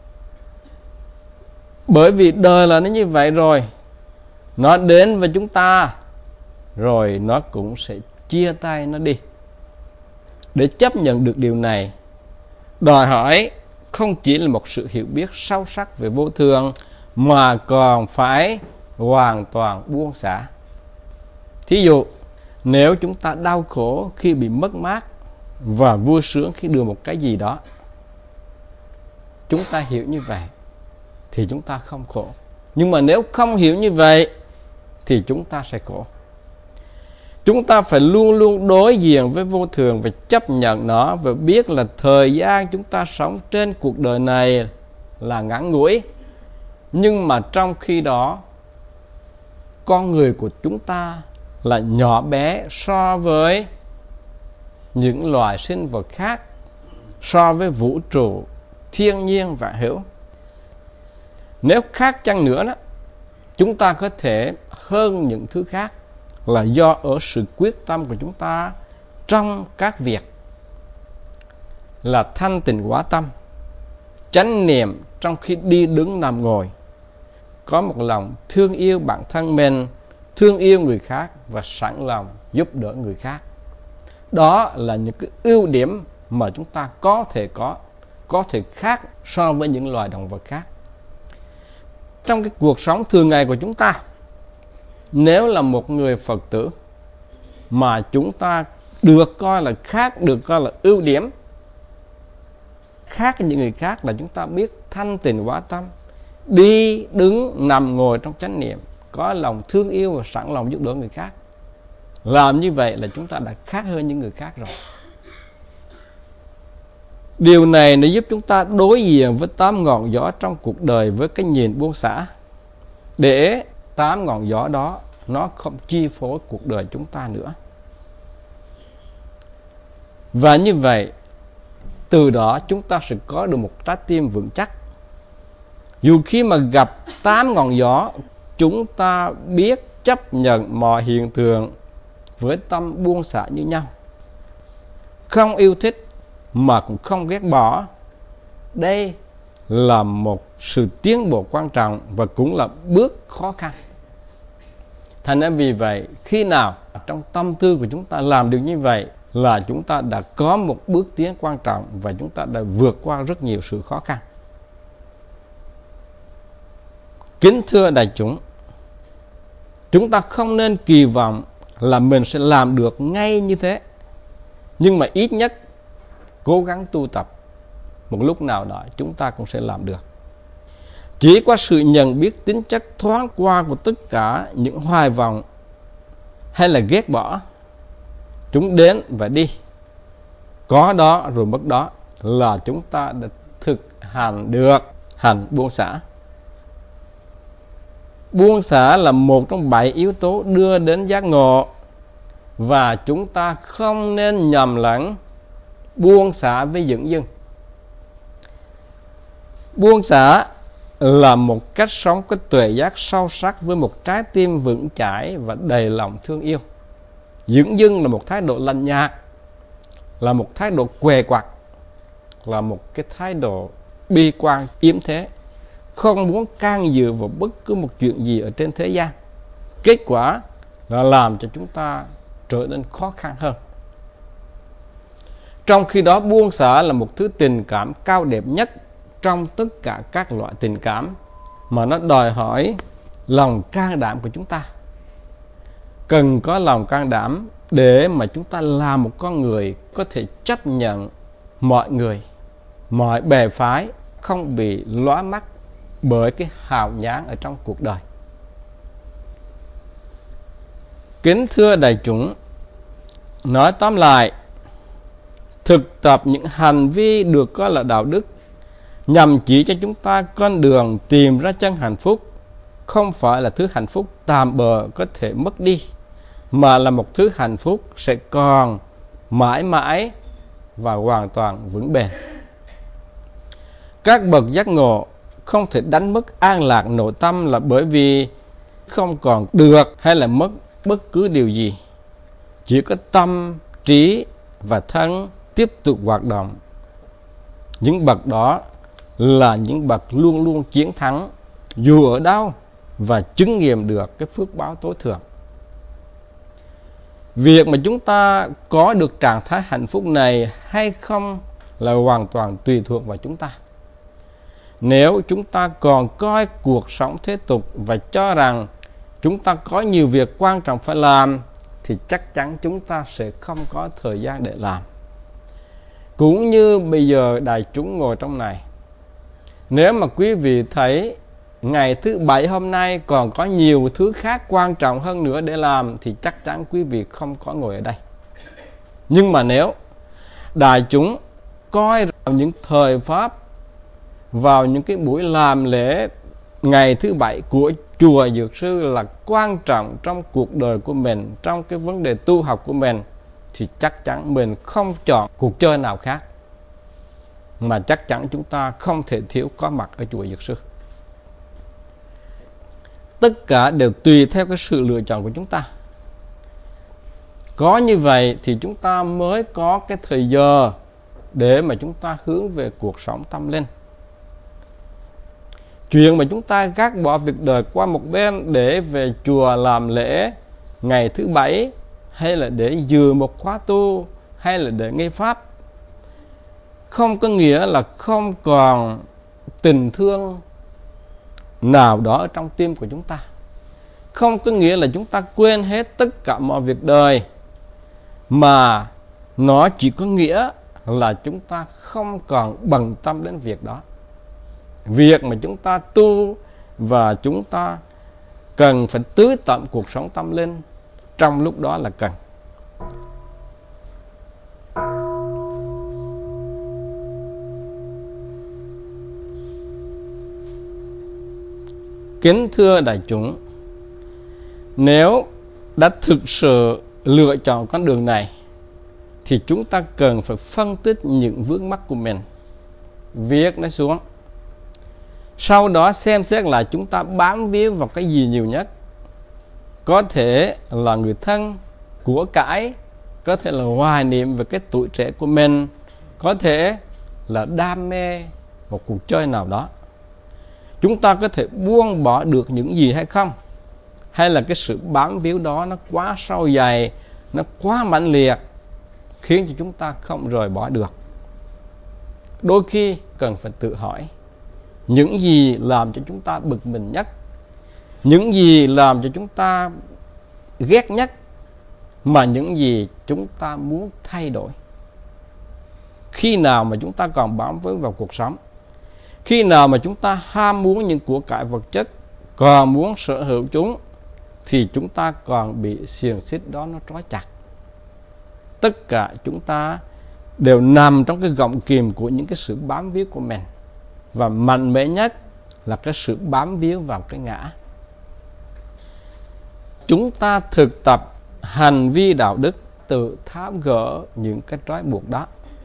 Speaker 1: Bởi vì đời là nó như vậy rồi, nó đến với chúng ta rồi nó cũng sẽ chia tay nó đi. Để chấp nhận được điều này đòi hỏi không chỉ là một sự hiểu biết sâu sắc về vô thường, mà còn phải hoàn toàn buông xả. Thí dụ, nếu chúng ta đau khổ khi bị mất mát và vui sướng khi được một cái gì đó, chúng ta hiểu như vậy thì chúng ta không khổ. Nhưng mà nếu không hiểu như vậy thì chúng ta sẽ khổ. Chúng ta phải luôn luôn đối diện với vô thường và chấp nhận nó, và biết là thời gian chúng ta sống trên cuộc đời này là ngắn ngủi. Nhưng mà trong khi đó, con người của chúng ta là nhỏ bé so với những loài sinh vật khác, so với vũ trụ, thiên nhiên vạn hữu. Nếu khác chăng nữa đó, chúng ta có thể hơn những thứ khác là do ở sự quyết tâm của chúng ta trong các việc là thanh tịnh quả tâm, chánh niệm trong khi đi đứng nằm ngồi, có một lòng thương yêu bản thân mình, thương yêu người khác và sẵn lòng giúp đỡ người khác. Đó là những cái ưu điểm mà chúng ta có thể có, có thể khác so với những loài động vật khác. Trong cái cuộc sống thường ngày của chúng ta, nếu là một người Phật tử mà chúng ta được coi là khác, được coi là ưu điểm khác những người khác, là chúng ta biết thanh tịnh quả tâm, đi đứng nằm ngồi trong chánh niệm, có lòng thương yêu và sẵn lòng giúp đỡ người khác. Làm như vậy là chúng ta đã khác hơn những người khác rồi. Điều này nó giúp chúng ta đối diện với tám ngọn gió trong cuộc đời với cái nhìn buông xả, để tám ngọn gió đó nó không chi phối cuộc đời chúng ta nữa. Và như vậy, từ đó chúng ta sẽ có được một trái tim vững chắc. Dù khi mà gặp tám ngọn gió, chúng ta biết chấp nhận mọi hiện tượng với tâm buông xả như nhau, không yêu thích mà cũng không ghét bỏ. Đây là một sự tiến bộ quan trọng và cũng là bước khó khăn. Thành ra vì vậy, khi nào trong tâm tư của chúng ta làm được như vậy là chúng ta đã có một bước tiến quan trọng và chúng ta đã vượt qua rất nhiều sự khó khăn. Kính thưa đại chúng, chúng ta không nên kỳ vọng là mình sẽ làm được ngay như thế, nhưng mà ít nhất cố gắng tu tập, một lúc nào đó chúng ta cũng sẽ làm được. Chỉ qua sự nhận biết tính chất thoáng qua của tất cả những hoài vọng hay là ghét bỏ, chúng đến và đi, có đó rồi mất đó, là chúng ta đã thực hành được hành buông xả. Buông xả là một trong bảy yếu tố đưa đến giác ngộ, và chúng ta không nên nhầm lẫn buông xả với dửng dưng. Buông xả là một cách sống có tuệ giác sâu sắc với một trái tim vững chãi và đầy lòng thương yêu. Dửng dưng là một thái độ lạnh nhạt, là một thái độ què quặt, là một cái thái độ bi quan yếm thế, không muốn can dự vào bất cứ một chuyện gì ở trên thế gian. Kết quả là làm cho chúng ta trở nên khó khăn hơn. Trong khi đó, buông xả là một thứ tình cảm cao đẹp nhất trong tất cả các loại tình cảm, mà nó đòi hỏi lòng can đảm của chúng ta. Cần có lòng can đảm để mà chúng ta là một con người có thể chấp nhận mọi người, mọi bè phái, không bị lóa mắt bởi cái hào nhoáng ở trong cuộc đời. Kính thưa đại chúng, nói tóm lại, thực tập những hành vi được coi là đạo đức nhằm chỉ cho chúng ta con đường tìm ra chân hạnh phúc, không phải là thứ hạnh phúc tạm bợ có thể mất đi, mà là một thứ hạnh phúc sẽ còn mãi mãi và hoàn toàn vững bền. Các bậc giác ngộ không thể đánh mất an lạc nội tâm là bởi vì không còn được hay là mất bất cứ điều gì. Chỉ có tâm, trí và thân tiếp tục hoạt động. Những bậc đó là những bậc luôn luôn chiến thắng dù ở đâu và chứng nghiệm được cái phước báo tối thượng. Việc mà chúng ta có được trạng thái hạnh phúc này hay không là hoàn toàn tùy thuộc vào chúng ta. Nếu chúng ta còn coi cuộc sống thế tục và cho rằng chúng ta có nhiều việc quan trọng phải làm, thì chắc chắn chúng ta sẽ không có thời gian để làm. Cũng như bây giờ đại chúng ngồi trong này, nếu mà quý vị thấy ngày thứ bảy hôm nay còn có nhiều thứ khác quan trọng hơn nữa để làm thì chắc chắn quý vị không có ngồi ở đây. Nhưng mà nếu đại chúng coi vào những thời pháp, vào những cái buổi làm lễ ngày thứ bảy của chùa Dược Sư là quan trọng trong cuộc đời của mình, trong cái vấn đề tu học của mình, thì chắc chắn mình không chọn cuộc chơi nào khác, mà chắc chắn chúng ta không thể thiếu có mặt ở chùa Dược Sư. Tất cả đều tùy theo cái sự lựa chọn của chúng ta. Có như vậy thì chúng ta mới có cái thời giờ để mà chúng ta hướng về cuộc sống tâm linh. Chuyện mà chúng ta gác bỏ việc đời qua một bên để về chùa làm lễ ngày thứ bảy, hay là để dự một khóa tu, hay là để nghe pháp, không có nghĩa là không còn tình thương nào đó ở trong tim của chúng ta. Không có nghĩa là chúng ta quên hết tất cả mọi việc đời, mà nó chỉ có nghĩa là chúng ta không còn bận tâm đến việc đó. Việc mà chúng ta tu và chúng ta cần phải tưới tẩm cuộc sống tâm linh trong lúc đó là cần. Kính thưa đại chúng, nếu đã thực sự lựa chọn con đường này thì chúng ta cần phải phân tích những vướng mắc của mình, viết nó xuống. Sau đó xem xét lại chúng ta bám víu vào cái gì nhiều nhất. Có thể là người thân, của cải, có thể là hoài niệm về cái tuổi trẻ của mình, có thể là đam mê một cuộc chơi nào đó. Chúng ta có thể buông bỏ được những gì hay không? Hay là cái sự bám víu đó nó quá sâu dày, nó quá mãnh liệt, khiến cho chúng ta không rời bỏ được. Đôi khi cần phải tự hỏi, những gì làm cho chúng ta bực mình nhất, những gì làm cho chúng ta ghét nhất, mà những gì chúng ta muốn thay đổi. Khi nào mà chúng ta còn bám víu vào cuộc sống, khi nào mà chúng ta ham muốn những của cải vật chất, còn muốn sở hữu chúng, thì chúng ta còn bị xiềng xích đó nó trói chặt. Tất cả chúng ta đều nằm trong cái gọng kìm của những cái sự bám víu của mình. Và mạnh mẽ nhất là cái sự bám víu vào cái ngã. Chúng ta thực tập hành vi đạo đức, tự tháo gỡ những cái trói buộc đó.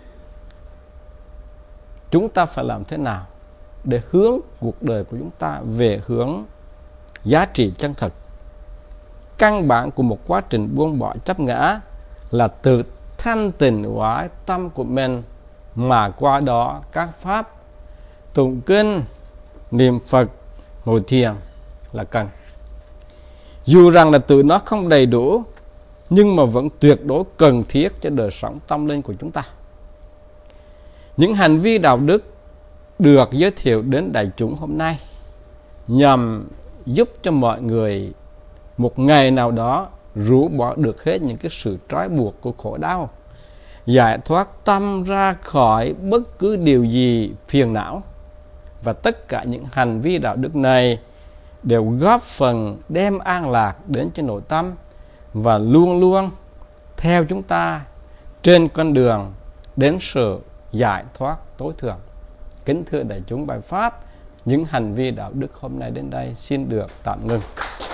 Speaker 1: Chúng ta phải làm thế nào để hướng cuộc đời của chúng ta về hướng giá trị chân thật? Căn bản của một quá trình buông bỏ chấp ngã là tự thanh tịnh hóa tâm của mình, mà qua đó các pháp tụng kinh, niệm Phật, ngồi thiền là cần. Dù rằng là tự nó không đầy đủ, nhưng mà vẫn tuyệt đối cần thiết cho đời sống tâm linh của chúng ta. Những hành vi đạo đức được giới thiệu đến đại chúng hôm nay nhằm giúp cho mọi người một ngày nào đó rũ bỏ được hết những cái sự trói buộc của khổ đau, giải thoát tâm ra khỏi bất cứ điều gì phiền não. Và tất cả những hành vi đạo đức này đều góp phần đem an lạc đến cho nội tâm và luôn luôn theo chúng ta trên con đường đến sự giải thoát tối thượng. Kính thưa đại chúng, bài pháp những hành vi đạo đức hôm nay đến đây xin được tạm ngưng.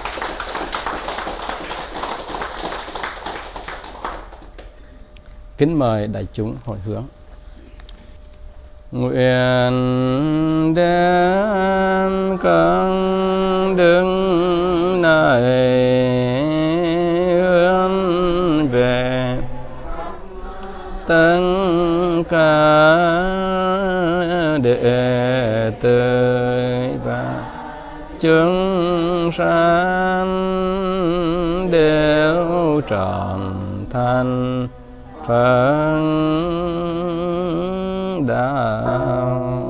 Speaker 1: Kính mời đại chúng hồi hướng. Nguyện đến con đường này hướng về tất cả đệ tử và chúng sanh đều trọn thành Phật đạo.